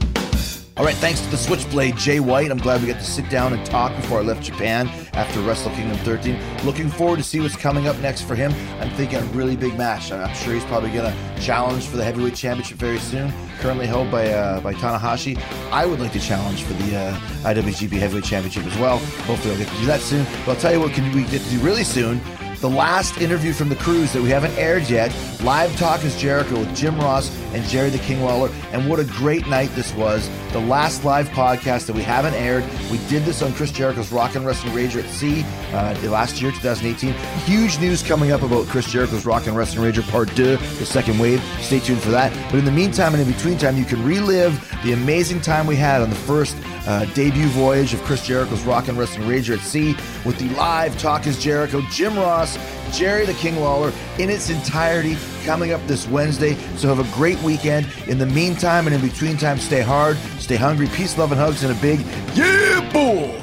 All right, thanks to the Switchblade, Jay White. I'm glad we got to sit down and talk before I left Japan after Wrestle Kingdom thirteen. Looking forward to see what's coming up next for him. I'm thinking a really big match. I'm sure he's probably going to challenge for the Heavyweight Championship very soon, currently held by uh, by Tanahashi. I would like to challenge for the uh, I W G P Heavyweight Championship as well. Hopefully I'll get to do that soon. But I'll tell you what can we get to do really soon. The last interview from the cruise that we haven't aired yet, Live Talk is Jericho with Jim Ross and Jerry the King Lawler. And what a great night this was. The last live podcast that we haven't aired. We did this on Chris Jericho's Rock and Wrestling Rager at Sea uh, last year, twenty eighteen. Huge news coming up about Chris Jericho's Rock and Wrestling Rager Part two, the second wave. Stay tuned for that. But in the meantime and in between time, you can relive the amazing time we had on the first uh, debut voyage of Chris Jericho's Rock and Wrestling Rager at Sea with the Live Talk is Jericho, Jim Ross, Jerry the King Lawler in its entirety coming up this Wednesday. So have a great weekend. In the meantime and in between time, stay hard, stay hungry, peace, love, and hugs, and a big yeah, boy!